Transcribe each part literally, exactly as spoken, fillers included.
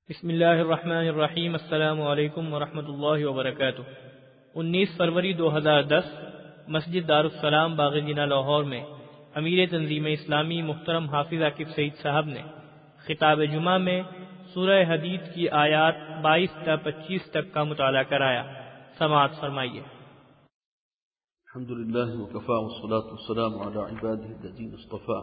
بسم اللہ الرحمن الرحیم۔ السلام علیکم ورحمۃ اللہ وبرکاتہ۔ انیس فروری دو ہزار دس مسجد دارالسلام باغ جناح لاہور میں امیر تنظیم اسلامی محترم حافظ عاقب سعید صاحب نے خطاب جمعہ میں سورہ حدید کی آیات بائیس تا پچیس تک کا مطالعہ کرایا۔ سماعت فرمائیے۔ الحمد للہ وکفا والصلاة والسلام علی عباده الذین اصطفى،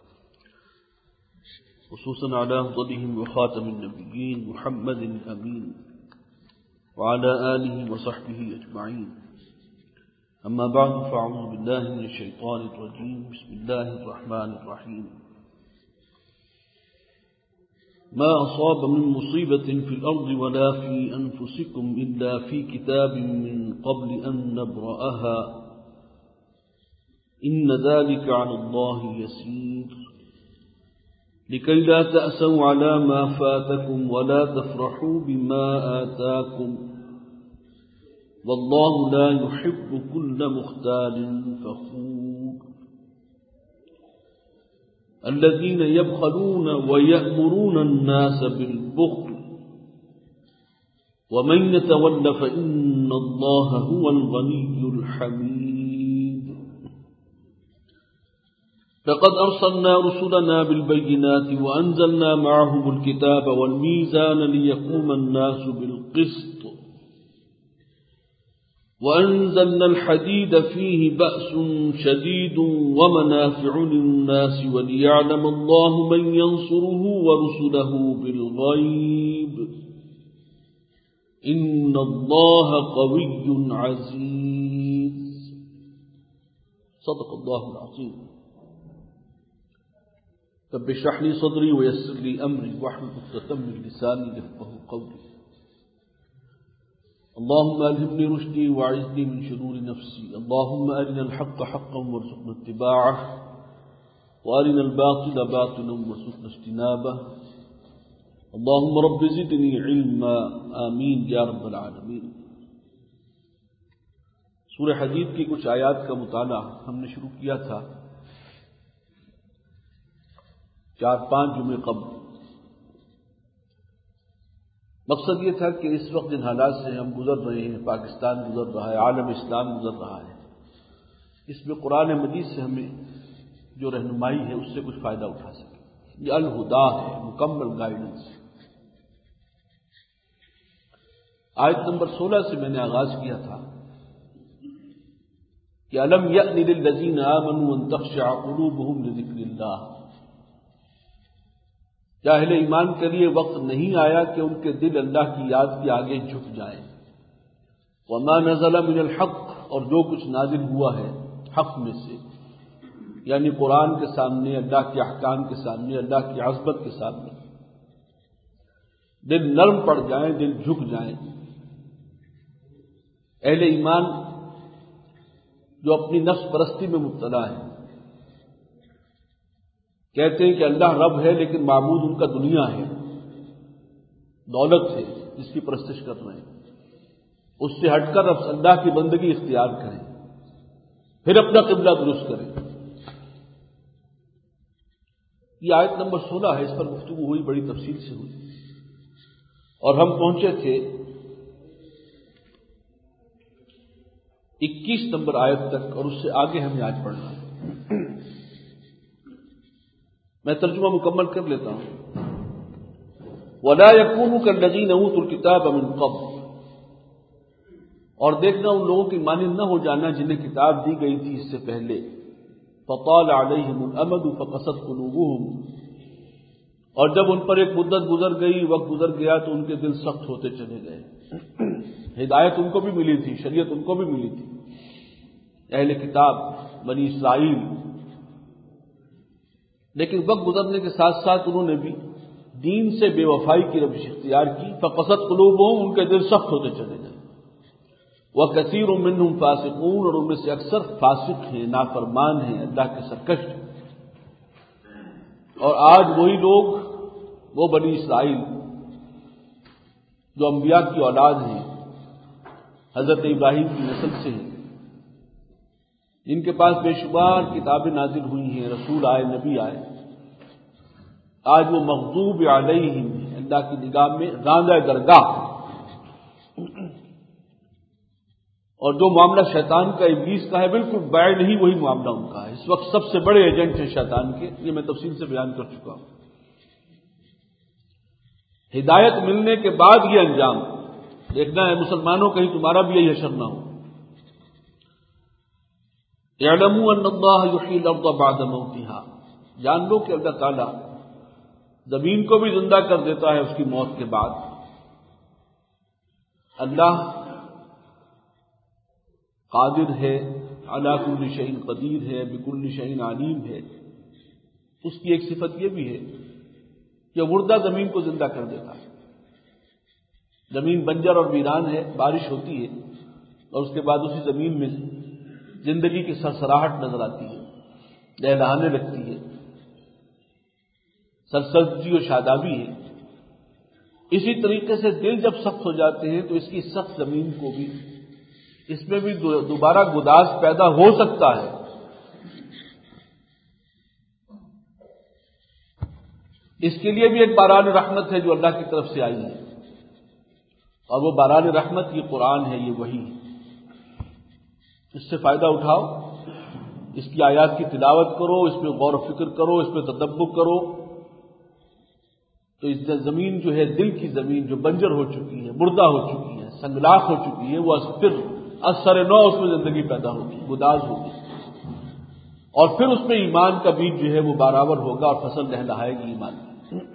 خصوصا على افضلهم وخاتم النبیین محمد امین وعلى آلہ وصحبہ اجمعین، اما بعد فاعوذ باللہ من الشیطان الرجیم، بسم اللہ الرحمن الرحیم۔ ما أصاب من مصيبة في الأرض ولا في أنفسكم إلا في كتاب من قبل أن نبرأها إن ذلك على الله يسير لكي لا تأسوا على ما فاتكم ولا تفرحوا بما آتاكم والله لا يحب كل مختال فخور الذين يبخلون ويأمرون الناس بالبخل ومن يتول فإن الله هو الغني الحميد لقد أرسلنا رسلنا بالبينات وأنزلنا معهم الكتاب والميزان ليقوم الناس بالقسط وأنزلنا الحديد فيه بأس شديد ومنافع للناس وليعلم الله من ينصره ورسله بالغيب إن الله قوي عزيز صدق الله العظيم۔ رب اشرح لي صدري ويسر لي أمري واحلل عقدة من لساني يفقهوا قولي اللهم ألهمني رشدي وأعذني من شرور نفسي اللهم أرنا الحق حقا وارزقنا اتباعه وأرنا الباطل باطلا وارزقنا اجتنابه اللهم رب زدني علما آمين يا رب العالمين۔ سورہ حدید کی کچھ آیات کا مطالعہ ہم نے شروع کیا تھا چار پانچ جمعے قبل۔ مقصد یہ تھا کہ اس وقت جن حالات سے ہم گزر رہے ہیں، پاکستان گزر رہا ہے، عالم اسلام گزر رہا ہے، اس میں قرآن مجید سے ہمیں جو رہنمائی ہے اس سے کچھ فائدہ اٹھا سکیں۔ یہ الہدا ہے، مکمل گائیڈنس۔ آیت نمبر سولہ سے میں نے آغاز کیا تھا کہ الم یأن للذین آمنوا ان تخشع قلوبهم لذکر اللہ، کیا اہل ایمان کے لیے وقت نہیں آیا کہ ان کے دل اللہ کی یاد کے آگے جھک جائیں؟ وما نزل من الحق، اور جو کچھ نازل ہوا ہے حق میں سے، یعنی قرآن کے سامنے، اللہ کے احکام کے سامنے، اللہ کی عظمت کے سامنے دل نرم پڑ جائیں، دل جھک جائیں۔ اہل ایمان جو اپنی نفس پرستی میں مبتلا ہے، کہتے ہیں کہ اللہ رب ہے لیکن معبود ان کا دنیا ہے، دولت ہے جس کی پرستش کر رہے ہیں، اس سے ہٹ کر اب اللہ کی بندگی اختیار کریں، پھر اپنا قبلہ درست کریں۔ یہ آیت نمبر سولہ ہے، اس پر گفتگو ہوئی، بڑی تفصیل سے ہوئی، اور ہم پہنچے تھے اکیس نمبر آیت تک، اور اس سے آگے ہمیں آج پڑھنا ہے۔ میں ترجمہ مکمل کر لیتا ہوں۔ وَلَا يَكُونُوا كَالَّذِينَ أُوتُوا الْكِتَابَ مِن قَبْلُ، اور دیکھنا ان لوگوں کی مانند نہ ہو جانا جنہیں کتاب دی گئی تھی اس سے پہلے، فَطَالَ عَلَيْهِمُ الْأَمَدُ فَقَسَتْ قُلُوبُهُمْ، اور جب ان پر ایک مدت گزر گئی، وقت گزر گیا تو ان کے دل سخت ہوتے چلے گئے۔ ہدایت ان کو بھی ملی تھی، شریعت ان کو بھی ملی تھی، اہل کتاب بنی اسرائیل، لیکن وقت گزرنے کے ساتھ ساتھ انہوں نے بھی دین سے بے وفائی کی روش اختیار کی، فقست قلوبہم، ان کے دل سخت ہوتے چلے گئے۔ وکثیر منہم فاسقون، اور ان میں سے اکثر فاسق ہیں، نافرمان ہیں، اللہ کے سرکش ہیں۔ اور آج وہی لوگ، وہ بنی اسرائیل جو انبیاء کی اولاد ہیں، حضرت ابراہیم کی نسل سے ہیں، جن کے پاس بے شمار کتابیں نازل ہوئی ہیں، رسول آئے، نبی آئے، آج وہ مغضوب علیہم ہیں، اللہ کی نگاہ میں راندہ درگاہ، اور جو معاملہ شیطان کا ابلیس کا ہے بالکل بیع نہیں، وہی معاملہ ان کا ہے۔ اس وقت سب سے بڑے ایجنٹ ہیں شیطان کے، یہ میں تفصیل سے بیان کر چکا ہوں۔ ہدایت ملنے کے بعد یہ انجام دیکھنا ہے مسلمانوں، کہیں تمہارا بھی یہی حشر نہ ہو۔ اعلموا ان اللہ یحیی الارض بعد موتها، جان لو کہ اللہ تعالیٰ زمین کو بھی زندہ کر دیتا ہے اس کی موت کے بعد۔ اللہ قادر ہے، علی کل شیء قدیر ہے، بکل شیء علیم ہے۔ اس کی ایک صفت یہ بھی ہے کہ مردہ زمین کو زندہ کر دیتا ہے۔ زمین بنجر اور ویران ہے، بارش ہوتی ہے اور اس کے بعد اسی زمین میں زندگی کی سرسراہٹ نظر آتی ہے، لہلہانے لگتی ہے، سرسبزی و شادابی ہے۔ اسی طریقے سے دل جب سخت ہو جاتے ہیں تو اس کی سخت زمین کو بھی، اس میں بھی دوبارہ گداز پیدا ہو سکتا ہے۔ اس کے لیے بھی ایک باران رحمت ہے جو اللہ کی طرف سے آئی ہے، اور وہ باران رحمت یہ قرآن ہے، یہ وحی ہے۔ اس سے فائدہ اٹھاؤ، اس کی آیات کی تلاوت کرو، اس پہ غور و فکر کرو، اس پہ تدبر کرو، تو اس زمین جو ہے، دل کی زمین جو بنجر ہو چکی ہے، مردہ ہو چکی ہے، سنگلاخ ہو چکی ہے، وہ پھر اثر نو اس میں زندگی پیدا ہوگی، گداز ہوگی، اور پھر اس میں ایمان کا بیج جو ہے وہ برابر ہوگا اور فصل لہلہائے گی ایمان کی۔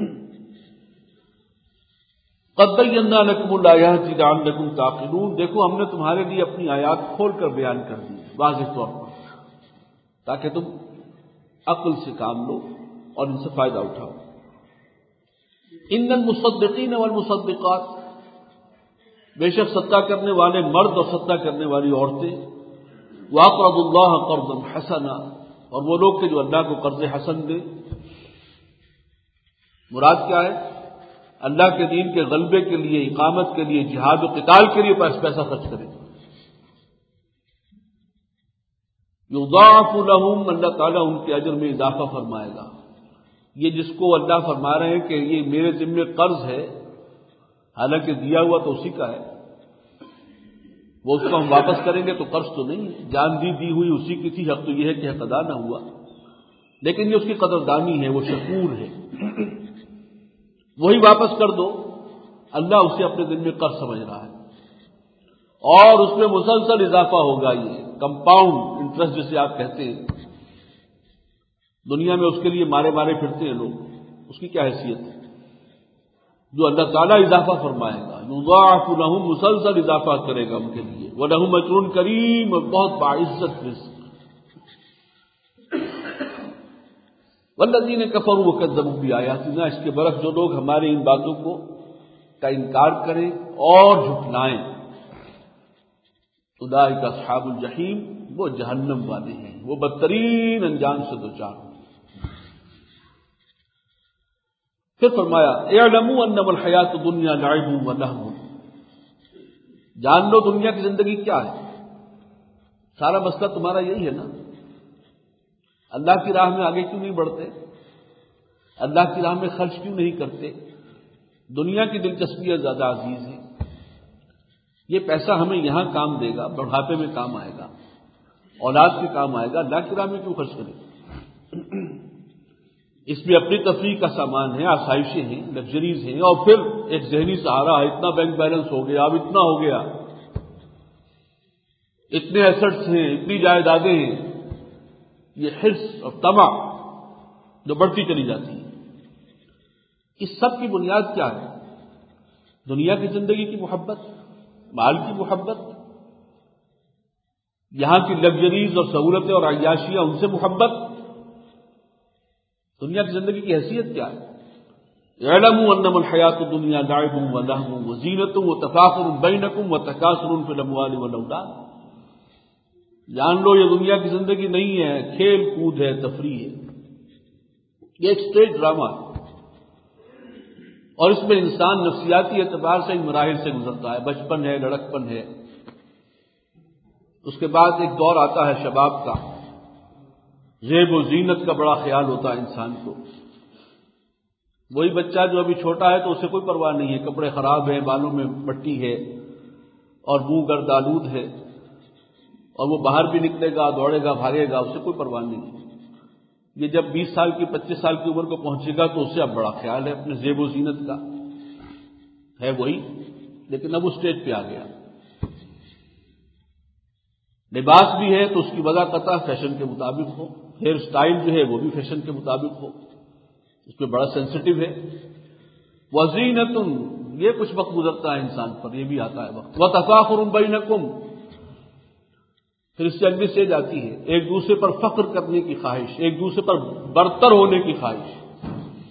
قد بینا لکم الآیات لعلکم تعقلون، دیکھو ہم نے تمہارے لیے اپنی آیات کھول کر بیان کر دی واضح طور پر، تاکہ تم عقل سے کام لو اور ان سے فائدہ اٹھاؤ۔ ان المصدقین والمصدقات، بے شک صدقہ کرنے والے مرد اور صدقہ کرنے والی عورتیں، واقرضوا اللہ قرضا حسنا، اور وہ لوگ کہ جو اللہ کو قرض حسن دے۔ مراد کیا ہے؟ اللہ کے دین کے غلبے کے لیے، اقامت کے لیے، جہاد و قتال کے لیے پیسہ خرچ کریں۔ یضاعف لهم، اللہ تعالیٰ ان کے اجر میں اضافہ فرمائے گا۔ یہ جس کو اللہ فرما رہے ہیں کہ یہ میرے ذمہ قرض ہے، حالانکہ دیا ہوا تو اسی کا ہے، وہ اس کو ہم واپس کریں گے تو قرض تو نہیں ہے، جان دی دی ہوئی اسی کی تھی، حق تو یہ ہے کہ حق ادا نہ ہوا، لیکن یہ اس کی قدردانی ہے، وہ شکور ہے، وہی واپس کر دو۔ اللہ اسے اپنے دل میں قرض سمجھ رہا ہے، اور اس میں مسلسل اضافہ ہوگا، یہ کمپاؤنڈ انٹرسٹ جسے آپ کہتے ہیں۔ دنیا میں اس کے لیے مارے مارے پھرتے ہیں لوگ، اس کی کیا حیثیت ہے؟ جو اللہ تعالیٰ اضافہ فرمائے گا، یضاعف لهم، مسلسل اضافہ کرے گا ان کے لیے، وَلَهُمْ أَجْرٌ کریم، اور بہت باعزت رزق۔ والذین کفروا وکذبوا بآیاتنا، اس کے برعکس جو لوگ ہماری ان باتوں کو کا انکار کریں اور جھٹلائیں، اولئک اصحاب الجحیم، وہ جہنم والے ہیں، وہ بدترین انجام سے دوچار ہوں۔ پھر فرمایا اعلموا انما الحیات الدنیا لعب ولہو، جان لو دنیا کی زندگی کیا ہے۔ سارا مسئلہ تمہارا یہی ہے نا، اللہ کی راہ میں آگے کیوں نہیں بڑھتے، اللہ کی راہ میں خرچ کیوں نہیں کرتے؟ دنیا کی دلچسپیاں زیادہ عزیز ہیں، یہ پیسہ ہمیں یہاں کام دے گا، بڑھاپے میں کام آئے گا، اولاد کے کام آئے گا، اللہ کی راہ میں کیوں خرچ کریں؟ اس میں اپنی تفریح کا سامان ہے، آسائشیں ہیں، لگژریز ہیں، اور پھر ایک ذہنی سہارا ہے، اتنا بینک بیلنس ہو گیا، اب اتنا ہو گیا، اتنے ایسٹس ہیں، اتنی جائیدادیں ہیں، یہ حرص اور طمع جو بڑھتی چلی جاتی ہے۔ اس سب کی بنیاد کیا ہے؟ دنیا کی زندگی کی محبت، مال کی محبت، یہاں کی لگژریز اور سہولتیں اور عیاشیاں، ان سے محبت۔ دنیا کی زندگی کی حیثیت کیا ہے؟ اعلموا انما الحیات الدنیا لعب ولہو وزینۃ وتفاخر بینکم وتکاثر فی الاموال والاولاد، جان لو یہ دنیا کی زندگی نہیں ہے، کھیل کود ہے، تفریح ہے، یہ ایک اسٹیج ڈرامہ ہے، اور اس میں انسان نفسیاتی اعتبار سے ان مراحل سے گزرتا ہے، بچپن ہے، لڑکپن ہے، اس کے بعد ایک دور آتا ہے شباب کا، زیب و زینت کا بڑا خیال ہوتا ہے انسان کو، وہی بچہ جو ابھی چھوٹا ہے تو اسے کوئی پرواہ نہیں ہے، کپڑے خراب ہیں، بالوں میں مٹی ہے اور منہ گرد آلود ہے، اور وہ باہر بھی نکلے گا، دوڑے گا، بھاگے گا، اسے کوئی پرواہ نہیں ہے۔ یہ جب بیس سال کی پچیس سال کی عمر کو پہنچے گا تو اسے اب بڑا خیال ہے اپنے زیب و زینت کا، ہے وہی، لیکن اب اس اسٹیج پہ آ گیا۔ لباس بھی ہے تو اس کی وضع قطع فیشن کے مطابق ہو، ہیئر سٹائل جو ہے وہ بھی فیشن کے مطابق ہو، اس پہ بڑا سینسٹیو ہے۔ وزینۃ، یہ کچھ وقت گزرتا ہے انسان پر، یہ بھی آتا ہے وقت۔ وتفاخر بینکم، پھر اس سے اگلی اسٹیج آتی ہے ایک دوسرے پر فخر کرنے کی خواہش، ایک دوسرے پر برتر ہونے کی خواہش۔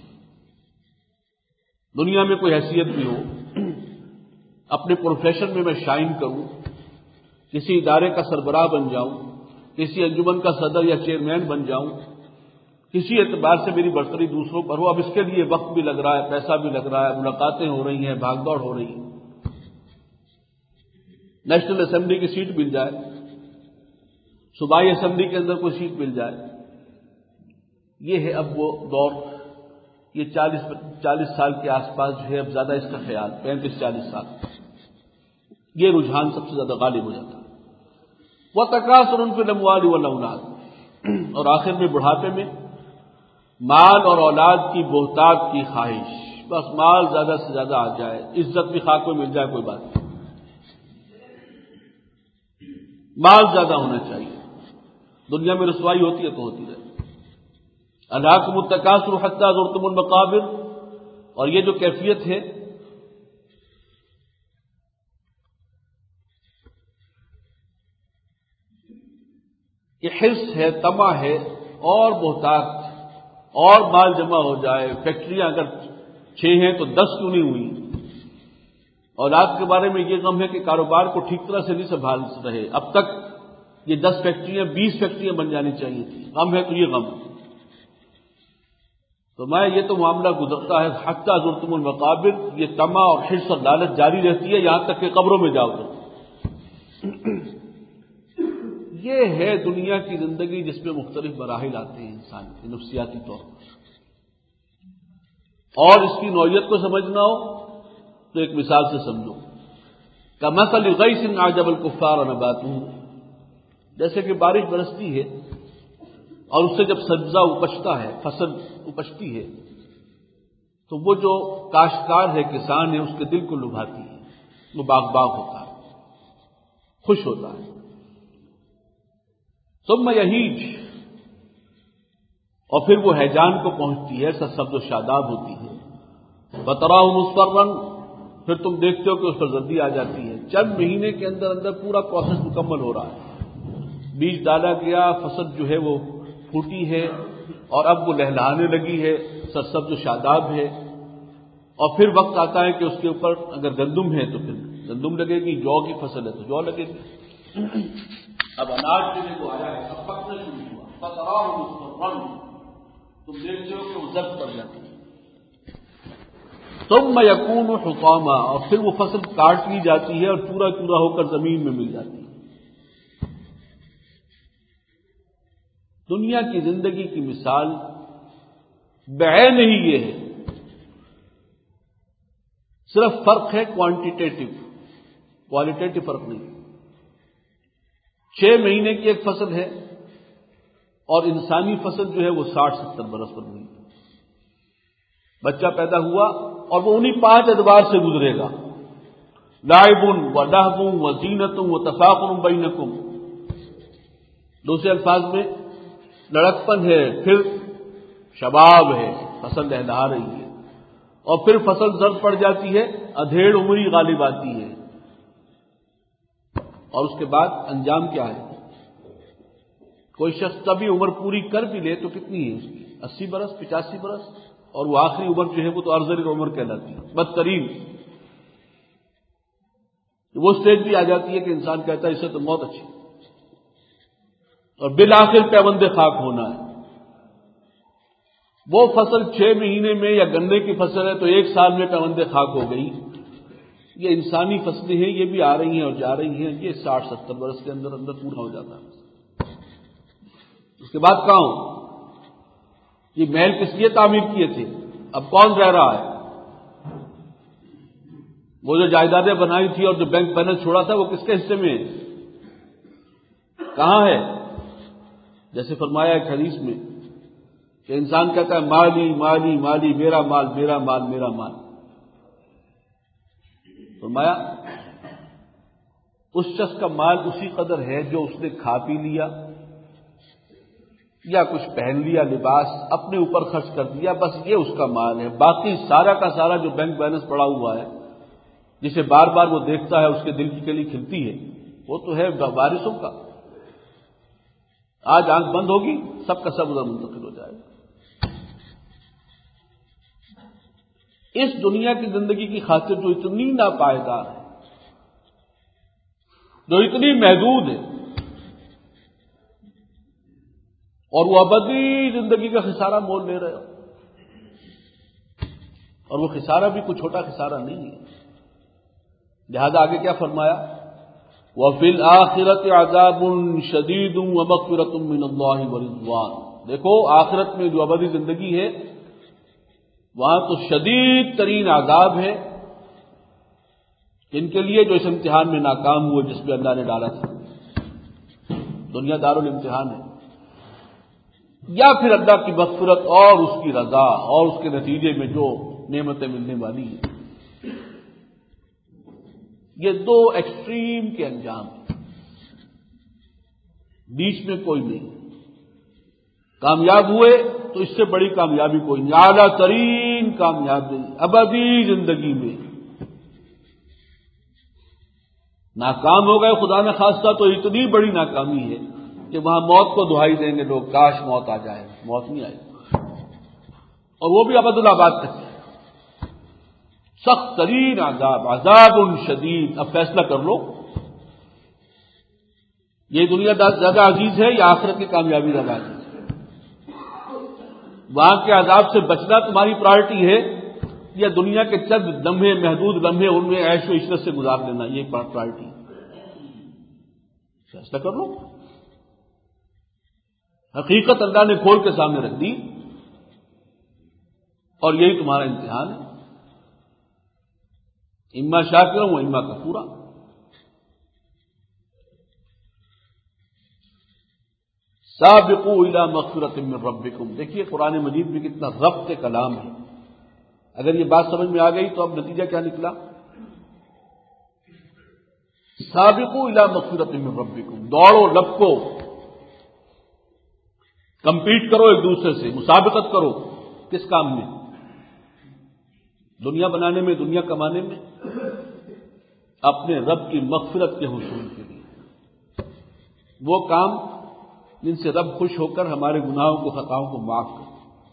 دنیا میں کوئی حیثیت بھی ہو، اپنے پروفیشن میں میں شائن کروں، کسی ادارے کا سربراہ بن جاؤں، کسی انجمن کا صدر یا چیئرمین بن جاؤں، کسی اعتبار سے میری برتری دوسروں پر ہو، اب اس کے لیے وقت بھی لگ رہا ہے، پیسہ بھی لگ رہا ہے، ملاقاتیں ہو رہی ہیں، بھاگ دوڑ ہو رہی ہے۔ نیشنل اسمبلی کی سیٹ مل جائے، صوبائی اسمبلی کے اندر کوئی سیٹ مل جائے، یہ ہے اب وہ دور۔ یہ چالیس چالیس سال کے آس پاس جو ہے اب زیادہ اس کا خیال، پینتیس چالیس سال، یہ رجحان سب سے زیادہ غالب ہو جاتا ہے۔ وَتَكَاثُرٌ فِي الْأَمْوَالِ وَالْأَوْلَادِ، اور آخر میں بڑھاپے میں مال اور اولاد کی بہتات کی خواہش، بس مال زیادہ سے زیادہ آ جائے، عزت بھی خاک میں مل جائے، کوئی بات نہیں، مال زیادہ ہونا چاہیے۔ دنیا میں رسوائی ہوتی ہے تو ہوتی رہے۔ أَلْهَاكُمُ التَّكَاثُرُ حَتَّىٰ زُرْتُمُ الْمَقَابِرَ، اور یہ جو کیفیت ہے یہ حرص ہے، طمع ہے، اور بہتات، اور مال جمع ہو جائے، فیکٹریاں اگر چھ ہیں تو دس کیوں نہیں ہوئی۔ اولاد کے بارے میں یہ غم ہے کہ کاروبار کو ٹھیک طرح سے نہیں سنبھال رہے، اب تک یہ دس فیکٹریاں بیس فیکٹریاں بن جانی چاہیے تھی، غم ہے تو یہ غم۔ تو میں یہ تو معاملہ گزرتا ہے حتیٰ زرتم المقابر، یہ طمع اور حرص اور لالچ جاری رہتی ہے یہاں تک کہ قبروں میں جاؤ تو۔ یہ ہے دنیا کی زندگی جس میں مختلف مراحل آتے ہیں انسان کے نفسیاتی طور پر، اور اس کی نوعیت کو سمجھنا ہو تو ایک مثال سے سمجھو، کمثل غیث اعجب الکفار نباتہ، جیسے کہ بارش برستی ہے اور اس سے جب سبزہ اپجتا ہے، فصل اپجتی ہے، تو وہ جو کاشتکار ہے، کسان ہے، اس کے دل کو لبھاتی ہے، وہ باغ باغ ہوتا ہے، خوش ہوتا ہے۔ ثم یہیج، اور پھر وہ ہیجان کو پہنچتی ہے، سرسبز و شاداب ہوتی ہے۔ وتراہ مصفرا، پھر تم دیکھتے ہو کہ اس پر زردی آ جاتی ہے، چند مہینے کے اندر اندر پورا پروسیس مکمل ہو رہا ہے، بیج ڈالا گیا، فصل جو ہے وہ پھوٹی ہے اور اب وہ لہلہانے لگی ہے، سرسبز و شاداب ہے، اور پھر وقت آتا ہے کہ اس کے اوپر اگر گندم ہے تو پھر گندم لگے گی، جو کی فصل ہے تو جو لگے گی۔ اب اناج جو ہے وہ آیا ہے، اب پکنا شروع ہوا، فتراہ مصفرا، تم دیکھتے ہو کہ وہ زرد پڑ جاتی ہے۔ ثم یکون حطاما، اور پھر وہ فصل کاٹ لی جاتی ہے اور چورا چورا ہو کر زمین میں مل جاتی ہے۔ دنیا کی زندگی کی مثال بعین ہی یہ ہے، صرف فرق ہے کوانٹیٹیو، کوالٹیٹیو فرق نہیں۔ چھ مہینے کی ایک فصل ہے اور انسانی فصل جو ہے وہ ساٹھ ستر برس پر ہوئی، بچہ پیدا ہوا اور وہ انہی پانچ ادوار سے گزرے گا، لعب و لہو و زینت و تفاخر بینکم، دوسرے الفاظ میں لڑکپن ہے، پھر شباب ہے، فصل لہلہا رہی ہے، اور پھر فصل زرد پڑ جاتی ہے، ادھیڑ عمری غالب آتی ہے، اور اس کے بعد انجام کیا ہے؟ کوئی شخص کبھی عمر پوری کر بھی لے تو کتنی ہے اس کی؟ اسی برس، پچاسی برس، اور وہ آخری عمر جو ہے وہ تو ارذل العمر کہلاتی ہے، بدترین۔ وہ اسٹیج بھی آ جاتی ہے کہ انسان کہتا ہے اس سے تو موت اچھی، اور بالآخر پیوند خاک ہونا ہے۔ وہ فصل چھ مہینے میں یا گنے کی فصل ہے تو ایک سال میں پیوند خاک ہو گئی۔ یہ انسانی فصلیں ہیں، یہ بھی آ رہی ہیں اور جا رہی ہیں، یہ ساٹھ ستر برس کے اندر اندر پورا ہو جاتا ہے۔ اس کے بعد کہاں ہو؟ یہ محل کس لیے تعمیر کیے تھے؟ اب کون رہ رہا ہے؟ وہ جو جائیدادیں بنائی تھی اور جو بینک بیلنس چھوڑا تھا وہ کس کے حصے میں ہے؟ کہاں ہے؟ جیسے فرمایا ایک حدیث میں کہ انسان کہتا ہے مالی مالی مالی، میرا مال میرا مال میرا مال. فرمایا اس شخص کا مال اسی قدر ہے جو اس نے کھا پی لیا یا کچھ پہن لیا لباس، اپنے اوپر خرچ کر دیا، بس یہ اس کا مال ہے. باقی سارا کا سارا جو بینک بیلنس پڑا ہوا ہے جسے بار بار وہ دیکھتا ہے، اس کے دل کی کلی کھلتی ہے، وہ تو ہے وارثوں کا. آج آنکھ بند ہوگی سب کا سب ادھر منتقل ہو جائے گا. اس دنیا کی زندگی کی خاطر جو اتنی ناپائیدار ہے، جو اتنی محدود ہے، اور وہ ابدی زندگی کا خسارہ مول لے رہے ہو، اور وہ خسارہ بھی کوئی چھوٹا خسارہ نہیں ہے. لہذا آگے کیا فرمایا؟ وَفِي الْآخِرَةِ عَذَابٌ شَدِيدٌ وَمَغْفِرَةٌ مِّنَ اللَّهِ وَرِضْوَانٌ. دیکھو آخرت میں جو ابدی زندگی ہے وہاں تو شدید ترین عذاب ہے ان کے لیے جو اس امتحان میں ناکام ہوئے جس میں اللہ نے ڈالا تھا. دنیا دار الامتحان ہے. یا پھر اللہ کی مغفرت اور اس کی رضا اور اس کے نتیجے میں جو نعمتیں ملنے والی ہیں. یہ دو ایکسٹریم کے انجام ہیں، بیچ میں کوئی نہیں. کامیاب ہوئے تو اس سے بڑی کامیابی کوئی نہیں، اعلیٰ ترین کامیابی ابدی زندگی میں. ناکام ہو گئے خدا نہ خواستہ تو اتنی بڑی ناکامی ہے کہ وہاں موت کو دہائی دیں گے لوگ، کاش موت آ جائے. موت نہیں آئے اور وہ بھی ابد الآباد تک. سخت ترین عذاب، عذاب شدید. اب فیصلہ کر لو یہ دنیا زیادہ عزیز ہے یا آخرت کی کامیابی زیادہ عزیز ہے؟ وہاں کے عذاب سے بچنا تمہاری پرائرٹی ہے یا دنیا کے چند لمحے، محدود لمحے ان میں عیش و عشرت سے گزار لینا یہ پرائرٹی؟ فیصلہ کر لو. حقیقت اللہ نے کھول کے سامنے رکھ دی اور یہی تمہارا امتحان ہے. اما شاکرا و اما کفورا. سابقوا الی مغفرۃ من ربکم. دیکھیے قرآن مجید میں کتنا ضبط کلام ہے. اگر یہ بات سمجھ میں آ گئی تو اب نتیجہ کیا نکلا؟ سابقوا الی مغفرۃ من ربکم. دوڑو لپکو، کمپیٹ کرو ایک دوسرے سے، مسابقت کرو. کس کام میں؟ دنیا بنانے میں، دنیا کمانے میں، اپنے رب کی مغفرت کے حصول کے لیے. وہ کام جن سے رب خوش ہو کر ہمارے گناہوں کو، خطاؤں کو معاف کرے،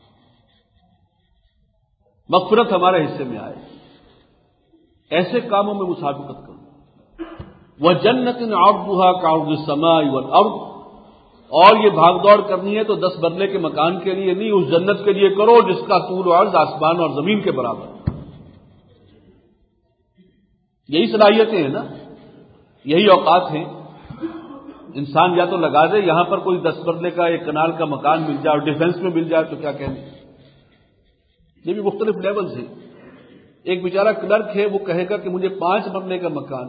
مغفرت ہمارے حصے میں آئے. ایسے کاموں میں مسابقت کرو. وَجَنَّةٍ عَرْضُهَا كَعَرْضِ السَّمَاءِ وَالْأَرْضِ. اور یہ بھاگ دوڑ کرنی ہے تو دس مرلے کے مکان کے لیے نہیں، اس جنت کے لیے کرو جس کا طول و عرض آسمان اور زمین کے برابر. یہی صلاحیتیں ہیں نا، یہی اوقات ہیں. انسان یا تو لگا دے یہاں پر کوئی دس مرلے کا ایک کنال کا مکان مل جائے اور ڈیفنس میں مل جائے تو کیا کہنے. یہ بھی مختلف لیولز ہیں. ایک بیچارہ کلرک ہے، وہ کہے گا کہ مجھے پانچ مرلے کا مکان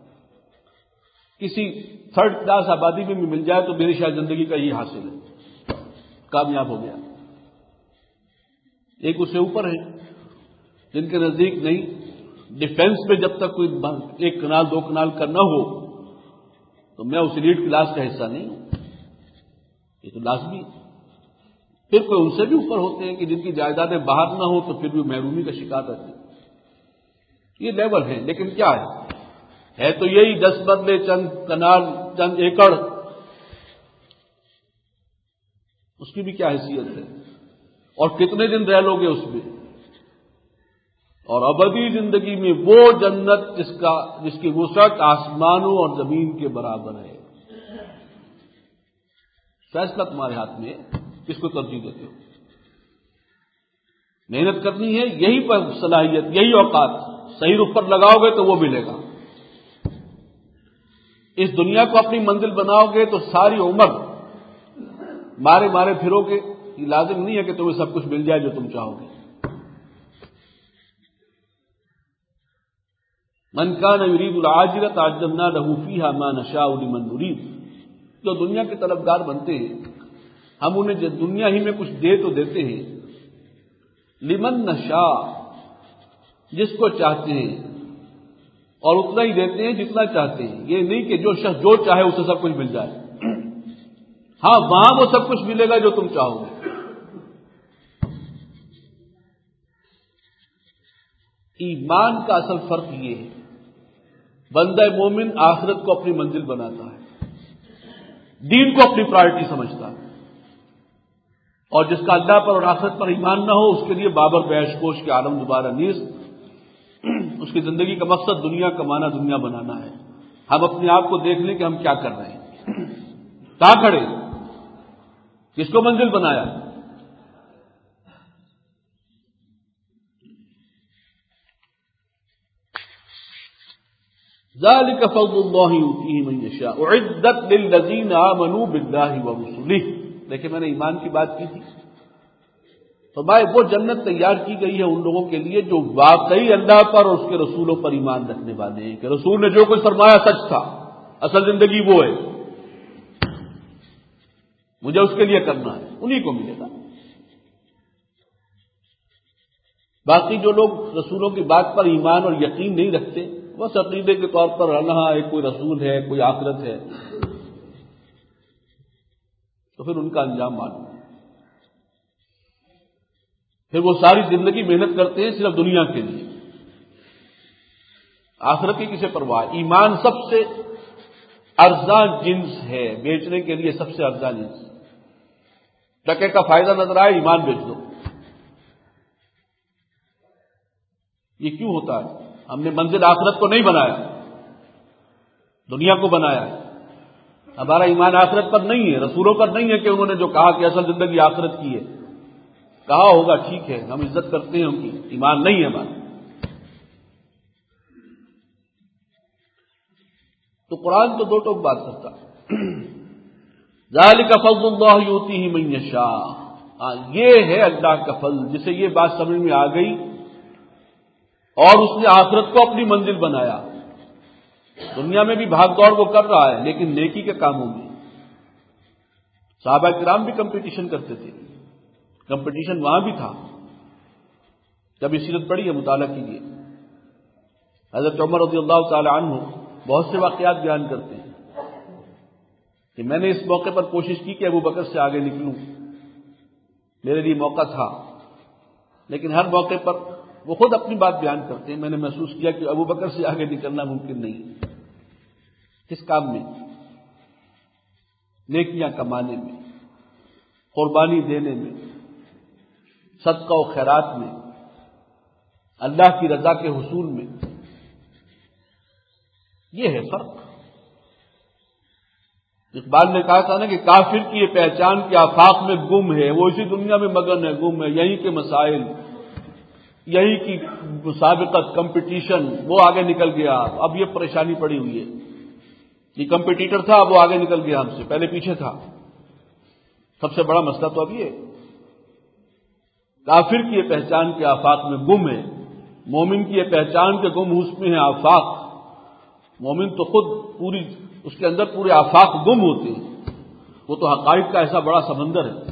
کسی تھرڈ کلاس آبادی میں بھی مل جائے تو میری شاید زندگی کا یہ حاصل ہے، کامیاب ہو گیا. ایک اس سے اوپر ہے جن کے نزدیک نہیں، ڈیفنس میں جب تک کوئی ایک کنال دو کنال کا نہ ہو تو میں اس ایلیٹ کلاس کا حصہ نہیں ہوں. یہ تو لازمی ہے. پھر کوئی ان سے بھی اوپر ہوتے ہیں کہ جن کی جائیدادیں باہر نہ ہو تو پھر بھی محرومی کا شکار رہتے ہیں. یہ لیول ہے. لیکن کیا ہے ہے تو یہی دس مرلے، چند کنال، چند ایکڑ. اس کی بھی کیا حیثیت ہے اور کتنے دن رہ لو گے اس میں. اور ابدی زندگی میں وہ جنت جس کا جس کی وسعت آسمانوں اور زمین کے برابر ہے. فیصلہ تمہارے ہاتھ میں ہے، کس کو ترجیح دیتے ہو. محنت کرنی ہے، یہی پر صلاحیت، یہی اوقات صحیح رخ پر لگاؤ گے تو وہ ملے گا. اس دنیا کو اپنی منزل بناؤ گے تو ساری عمر مارے مارے پھرو گے. یہ لازم نہیں ہے کہ تمہیں سب کچھ مل جائے جو تم چاہو گے. من کان یرید العاجلۃ عجلنا له فیہا ما نشاء لمن نرید، جو دنیا کے طلبگار بنتے ہیں ہم انہیں دنیا ہی میں کچھ دے تو دیتے ہیں، لمن نشاء جس کو چاہتے ہیں، اور اتنا ہی دیتے ہیں جتنا چاہتے ہیں، یہ نہیں کہ جو شخص جو چاہے اسے سب کچھ مل جائے، ہاں وہاں وہ سب کچھ ملے گا جو تم چاہو گے۔ ایمان کا اصل فرق یہ ہے، بندہ مومن آخرت کو اپنی منزل بناتا ہے، دین کو اپنی پرائرٹی سمجھتا ہے، اور جس کا اللہ پر اور آخرت پر ایمان نہ ہو اس کے لیے بابر بیش کوش کے عالم دوبارہ نیز، اس کی زندگی کا مقصد دنیا کمانا، دنیا بنانا ہے۔ ہم اپنے آپ کو دیکھ لیں کہ ہم کیا کر رہے ہیں، کہاں کھڑے، کس کو منزل بنایا۔ ذالک فضل اللہ یؤتیہ من یشاء اعدت للذین آمنوا باللہ ورسلہ۔ دیکھیں میں نے ایمان کی بات کی تھی، تو بھائی وہ جنت تیار کی گئی ہے ان لوگوں کے لیے جو واقعی اللہ پر اور اس کے رسولوں پر ایمان رکھنے والے ہیں، کہ رسول نے جو کچھ فرمایا سچ تھا، اصل زندگی وہ ہے، مجھے اس کے لیے کرنا ہے، انہی کو ملے گا۔ باقی جو لوگ رسولوں کی بات پر ایمان اور یقین نہیں رکھتے، بس عقیدے کے طور پر رہنا ایک کوئی رسول ہے، کوئی آخرت ہے، تو پھر ان کا انجام معلوم ہے۔ پھر وہ ساری زندگی محنت کرتے ہیں صرف دنیا کے لیے، آخرت کی کسے پرواہ۔ ایمان سب سے ارزاں جنس ہے، بیچنے کے لیے سب سے ارزاں جنس۔ ٹکے کا فائدہ نظر آئے ایمان بیچ دو۔ یہ کیوں ہوتا ہے؟ ہم نے منزل آخرت کو نہیں بنایا، دنیا کو بنایا ہے۔ ہمارا ایمان آخرت پر نہیں ہے، رسولوں پر نہیں ہے کہ انہوں نے جو کہا کہ اصل زندگی آخرت کی ہے، کہا ہوگا ٹھیک ہے، ہم عزت کرتے ہیں ان کی، ایمان نہیں ہے ہمارا۔ تو قرآن تو دو ٹوک بات کرتا، ذالک فضل اللہ یؤتیہ من یشاء، یہ ہے اللہ کا فضل، جسے یہ بات سمجھ میں آ گئی اور اس نے آخرت کو اپنی منزل بنایا۔ دنیا میں بھی بھاگ دوڑ وہ کر رہا ہے، لیکن نیکی کے کاموں میں۔ صحابہ کرام بھی کمپٹیشن کرتے تھے، کمپٹیشن وہاں بھی تھا۔ جب یہ سیرت پڑھی ہے مطالعہ کیجیے، حضرت عمر رضی اللہ تعالی عنہ بہت سے واقعات بیان کرتے ہیں کہ میں نے اس موقع پر کوشش کی کہ ابو بکر سے آگے نکلوں، میرے لیے موقع تھا، لیکن ہر موقع پر وہ خود اپنی بات بیان کرتے ہیں، میں نے محسوس کیا کہ ابو بکر سے آگے نکلنا ممکن نہیں۔ کس کام میں؟ نیکیاں کمانے میں، قربانی دینے میں، صدقہ و خیرات میں، اللہ کی رضا کے حصول میں۔ یہ ہے فرق۔ اقبال نے کہا تھا نا کہ کافر کی یہ پہچان کے آفاق میں گم ہے، وہ اسی دنیا میں مگن ہے، گم ہے، یہیں کے مسائل، یہی کی مسابقت، کمپٹیشن، وہ آگے نکل گیا، اب یہ پریشانی پڑی ہوئی ہے۔ یہ کمپٹیٹر تھا، وہ آگے نکل گیا ہم سے، پہلے پیچھے تھا۔ سب سے بڑا مسئلہ تو اب یہ ہے، کافر کی یہ پہچان کے آفاق میں گم ہے، مومن کی یہ پہچان کے گم اس میں ہے آفاق۔ مومن تو خود پوری اس کے اندر پورے آفاق گم ہوتے ہیں، وہ تو حقائق کا ایسا بڑا سمندر ہے۔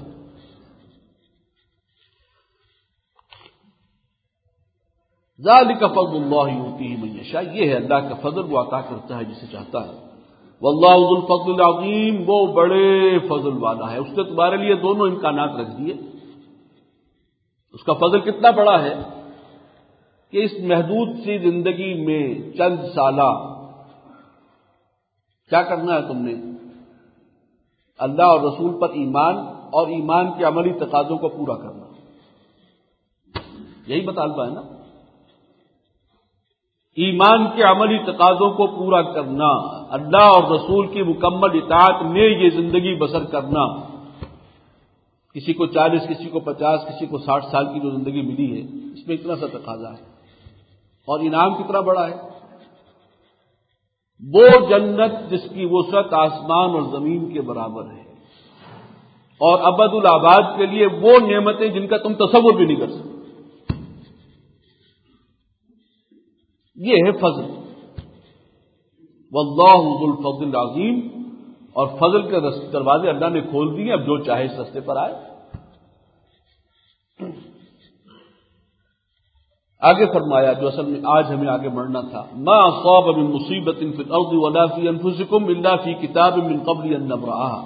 ذالک فضل اللہ یؤتیہ من یشاء، یہ ہے اللہ کا فضل، وہ عطا کرتا ہے جسے چاہتا ہے۔ واللہ ذو الفضل العظیم، وہ بڑے فضل والا ہے۔ اس نے تمہارے لیے دونوں امکانات رکھ دیے۔ اس کا فضل کتنا بڑا ہے کہ اس محدود سی زندگی میں چند سالہ کیا کرنا ہے تم نے؟ اللہ اور رسول پر ایمان اور ایمان کے عملی تقاضوں کو پورا کرنا، یہی مطالبہ ہے نا، ایمان کے عملی تقاضوں کو پورا کرنا، اللہ اور رسول کی مکمل اطاعت میں یہ زندگی بسر کرنا۔ کسی کو چالیس، کسی کو پچاس، کسی کو ساٹھ سال کی جو زندگی ملی ہے، اس میں اتنا سا تقاضا ہے، اور انعام کتنا بڑا ہے۔ وہ جنت جس کی وسعت آسمان اور زمین کے برابر ہے، اور ابد الآباد کے لیے وہ نعمتیں جن کا تم تصور بھی نہیں کر سکتے۔ یہ ہے فضل۔ واللہ ذو الفضل العظیم، اور فضل کے دروازے اللہ نے کھول دیے، اب جو چاہے اس رستے پر آئے۔ آگے فرمایا جو اصل میں آج ہمیں آگے بڑھنا تھا، ما اصاب من مصیبت فی الارض ولا فی انفسکم الا فی کتاب من قبل ان نبرأها۔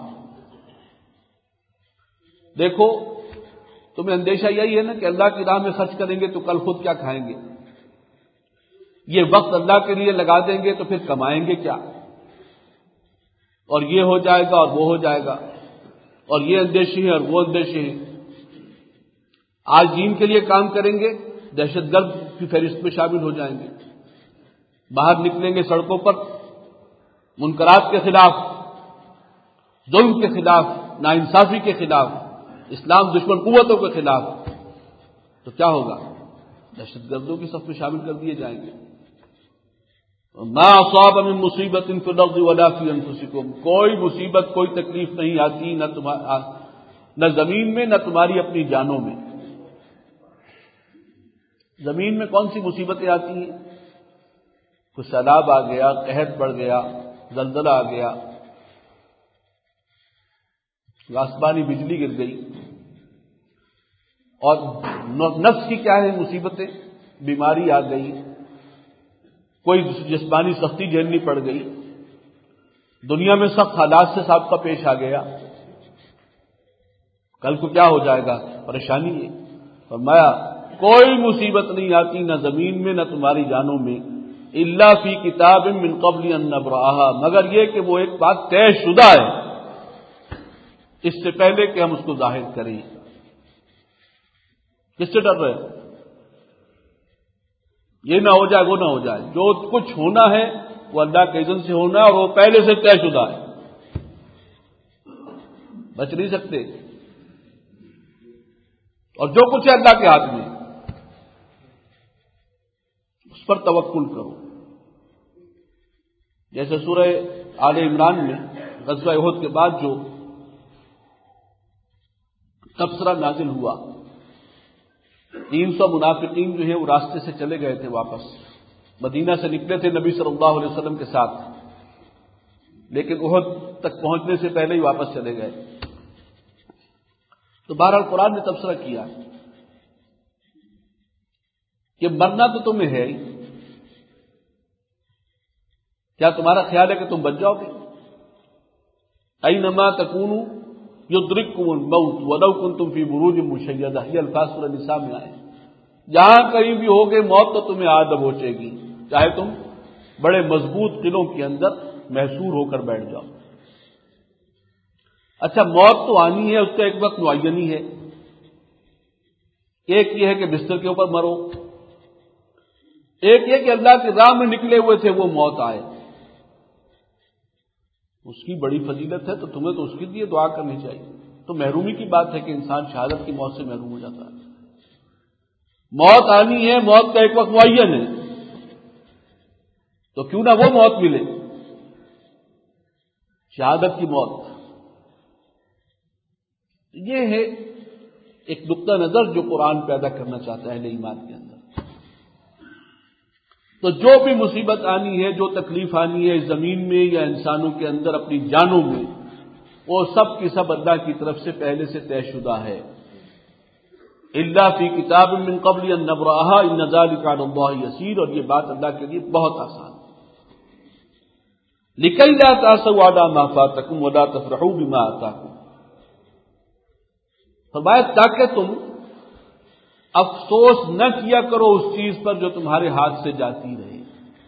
دیکھو تمہیں اندیشہ یہی ہے نا کہ اللہ کی راہ میں خرچ کریں گے تو کل خود کیا کھائیں گے، یہ وقت اللہ کے لیے لگا دیں گے تو پھر کمائیں گے کیا، اور یہ ہو جائے گا اور وہ ہو جائے گا، اور یہ اندیشے ہیں اور وہ اندیشے ہیں۔ آج دین کے لیے کام کریں گے، دہشت گرد کی فہرست میں شامل ہو جائیں گے، باہر نکلیں گے سڑکوں پر منکرات کے خلاف، ظلم کے خلاف، ناانصافی کے خلاف، اسلام دشمن قوتوں کے خلاف، تو کیا ہوگا؟ دہشت گردوں کی صف میں شامل کر دیے جائیں گے۔ ما اصاب من مصیبت فی الارض ولا فی انفسکم، کوئی مصیبت کوئی تکلیف نہیں آتی نہ تمہارا نہ زمین میں نہ تمہاری اپنی جانوں میں۔ زمین میں کون سی مصیبتیں آتی ہیں؟ کوئی سیلاب آ گیا، قحط پڑ گیا، زلزلہ آ گیا، آسمانی بجلی گر گئی، اور نفس کی کیا ہے مصیبتیں؟ بیماری آ گئی، کوئی جسمانی سختی جھیلنی پڑ گئی، دنیا میں سخت حالات سے سابقہ پیش آ گیا، کل کو کیا ہو جائے گا؟ پریشانی ہے۔ فرمایا کوئی مصیبت نہیں آتی نہ زمین میں نہ تمہاری جانوں میں، الا فی کتاب من قبل ان نبرأها، مگر یہ کہ وہ ایک بات طے شدہ ہے اس سے پہلے کہ ہم اس کو ظاہر کریں۔ کس سے ڈر رہے ہیں؟ یہ نہ ہو جائے وہ نہ ہو جائے، جو کچھ ہونا ہے وہ اللہ کے اذن سے ہونا ہے، اور وہ پہلے سے طے شدہ ہے، بچ نہیں سکتے۔ اور جو کچھ ہے اللہ کے ہاتھ میں، اس پر توکل کرو۔ جیسے سورہ آل عمران میں غزوہ احد کے بعد جو تبصرہ نازل ہوا، تین سو منافقین جو ہیں وہ راستے سے چلے گئے تھے، واپس مدینہ سے نکلے تھے نبی صلی اللہ علیہ وسلم کے ساتھ، لیکن احد تک پہنچنے سے پہلے ہی واپس چلے گئے۔ تو بہرحال قرآن نے تبصرہ کیا کہ مرنا تو تمہیں ہے ہی، کیا تمہارا خیال ہے کہ تم بچ جاؤ گے؟ اینما تکونوا یدرککم الموت ولو کنتم فی بروج مشیدہ، یہ الفاظ سورہ نساء میں آئے، جہاں کہیں بھی ہوگے موت تو تمہیں آ دبوچے گی، چاہے تم بڑے مضبوط قلعوں کے اندر محصور ہو کر بیٹھ جاؤ۔ اچھا موت تو آنی ہے، اس کا ایک وقت معین ہی ہے، ایک یہ ہے کہ بستر کے اوپر مرو، ایک یہ کہ اللہ کی راہ میں نکلے ہوئے تھے وہ موت آئے، اس کی بڑی فضیلت ہے، تو تمہیں تو اس کے لیے دعا کرنی چاہیے۔ تو محرومی کی بات ہے کہ انسان شہادت کی موت سے محروم ہو جاتا ہے۔ موت آنی ہے، موت کا ایک وقت معین ہے، تو کیوں نہ وہ موت ملے، شہادت کی موت۔ یہ ہے ایک نقطہ نظر جو قرآن پیدا کرنا چاہتا ہے اہل ایمان کے اندر۔ تو جو بھی مصیبت آنی ہے، جو تکلیف آنی ہے زمین میں یا انسانوں کے اندر اپنی جانوں میں، وہ سب کی سب اللہ کی طرف سے پہلے سے طے شدہ ہے۔ الا فی کتاب من قبل ان نبرأها ان ذلک علی اللہ یسیر، اور یہ بات اللہ کے لیے بہت آسان ہے۔ لکی لا تأسوا علی ما فاتکم ولا تفرحوا بما آتاکم، فرمایا تاکہ تم افسوس نہ کیا کرو اس چیز پر جو تمہارے ہاتھ سے جاتی رہے۔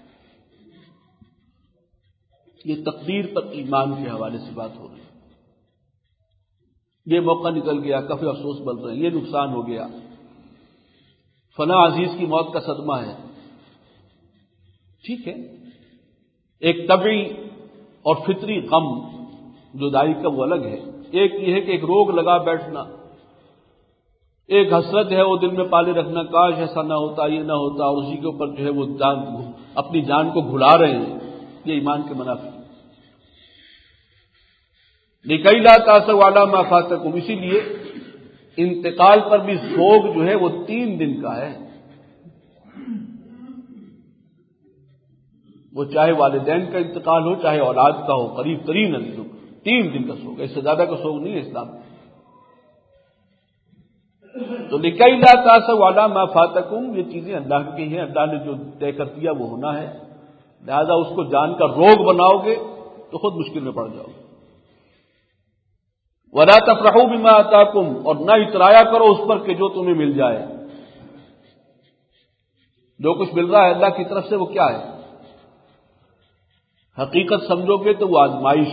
یہ تقدیر پر ایمان کے حوالے سے بات ہو رہی ہے۔ یہ موقع نکل گیا، کافی افسوس بن رہے ہیں، یہ نقصان ہو گیا، فلاں عزیز کی موت کا صدمہ ہے، ٹھیک ہے، ایک طبعی اور فطری غم جدائی کا وہ الگ ہے، ایک یہ ہے کہ ایک روگ لگا بیٹھنا، ایک حسرت ہے وہ دل میں پالے رکھنا، کاش ایسا نہ ہوتا، یہ نہ ہوتا، اور اسی کے اوپر جو ہے وہ جان اپنی جان کو گھلا رہے ہیں، یہ ایمان کے منافی۔ لِكَيْ لَا تَأْسَوْا عَلَىٰ مَا فَاتَكُمْ، اسی لیے انتقال پر بھی سوگ جو ہے وہ تین دن کا ہے، وہ چاہے والدین کا انتقال ہو چاہے اولاد کا ہو، قریب ترین دکھ تین دن کا سوگ، اس سے زیادہ کا سوگ نہیں ہے اسلام میں۔ تو لکئی لا تاسوا علی ما فاتکم، یہ چیزیں اللہ کی ہیں، اللہ نے جو طے کر دیا وہ ہونا ہے، لہذا اس کو جان کر روگ بناؤ گے تو خود مشکل میں پڑ جاؤ گے۔ ولا تفرحوا بما آتاکم، اور نہ اترایا کرو اس پر کہ جو تمہیں مل جائے۔ جو کچھ مل رہا ہے اللہ کی طرف سے وہ کیا ہے؟ حقیقت سمجھو گے تو وہ آزمائش۔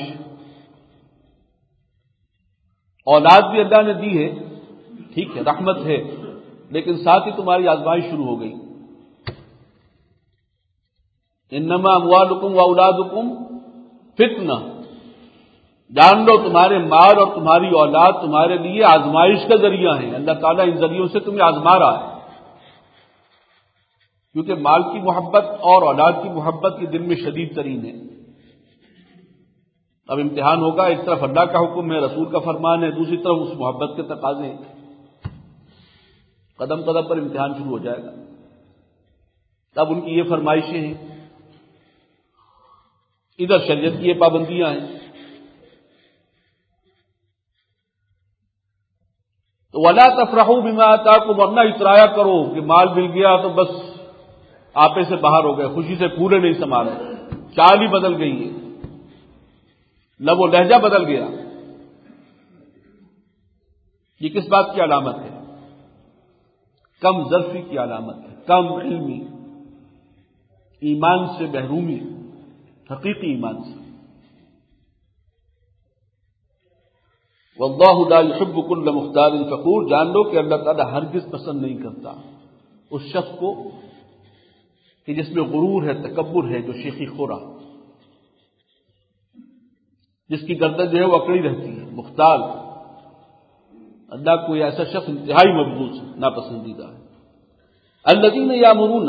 اولاد بھی اللہ نے دی ہے، ٹھیک ہے، رحمت ہے، لیکن ساتھ ہی تمہاری آزمائش شروع ہو گئی۔ انما اموالکم واولادکم فتنہ، جان لو تمہارے مال اور تمہاری اولاد تمہارے لیے آزمائش کا ذریعہ ہیں، اللہ تعالیٰ ان ذریعوں سے تمہیں آزما رہا ہے، کیونکہ مال کی محبت اور اولاد کی محبت یہ دل میں شدید ترین ہے۔ اب امتحان ہوگا، ایک طرف اللہ کا حکم ہے، رسول کا فرمان ہے، دوسری طرف اس محبت کے تقاضے ہیں، قدم قدم پر امتحان شروع ہو جائے گا۔ اب ان کی یہ فرمائشیں ہیں، ادھر شریعت کی یہ پابندیاں ہیں، تو ولا تفرحوا بما آتاکم، ورنہ اترایا کرو کہ مال مل گیا تو بس آپے سے باہر ہو گئے، خوشی سے پورے نہیں سما رہے، چال ہی بدل گئی ہے، لب و لہجہ بدل گیا۔ یہ کس بات کی علامت ہے؟ کم ظرفی کی علامت ہے، کم علمی، ایمان سے محرومی، حقیقی ایمان سے۔ واللہ لا يحب كل مختال فخور، جان لو کہ اللہ تعالیٰ ہرگز پسند نہیں کرتا اس شخص کو کہ جس میں غرور ہے، تکبر ہے، جو شیخی خورا، جس کی گردن جو ہے وہ اکڑی رہتی ہے، مختال۔ اللہ کو یہ ایسا شخص انتہائی مبغوض، ناپسندیدہ ہے۔ الذین یامرون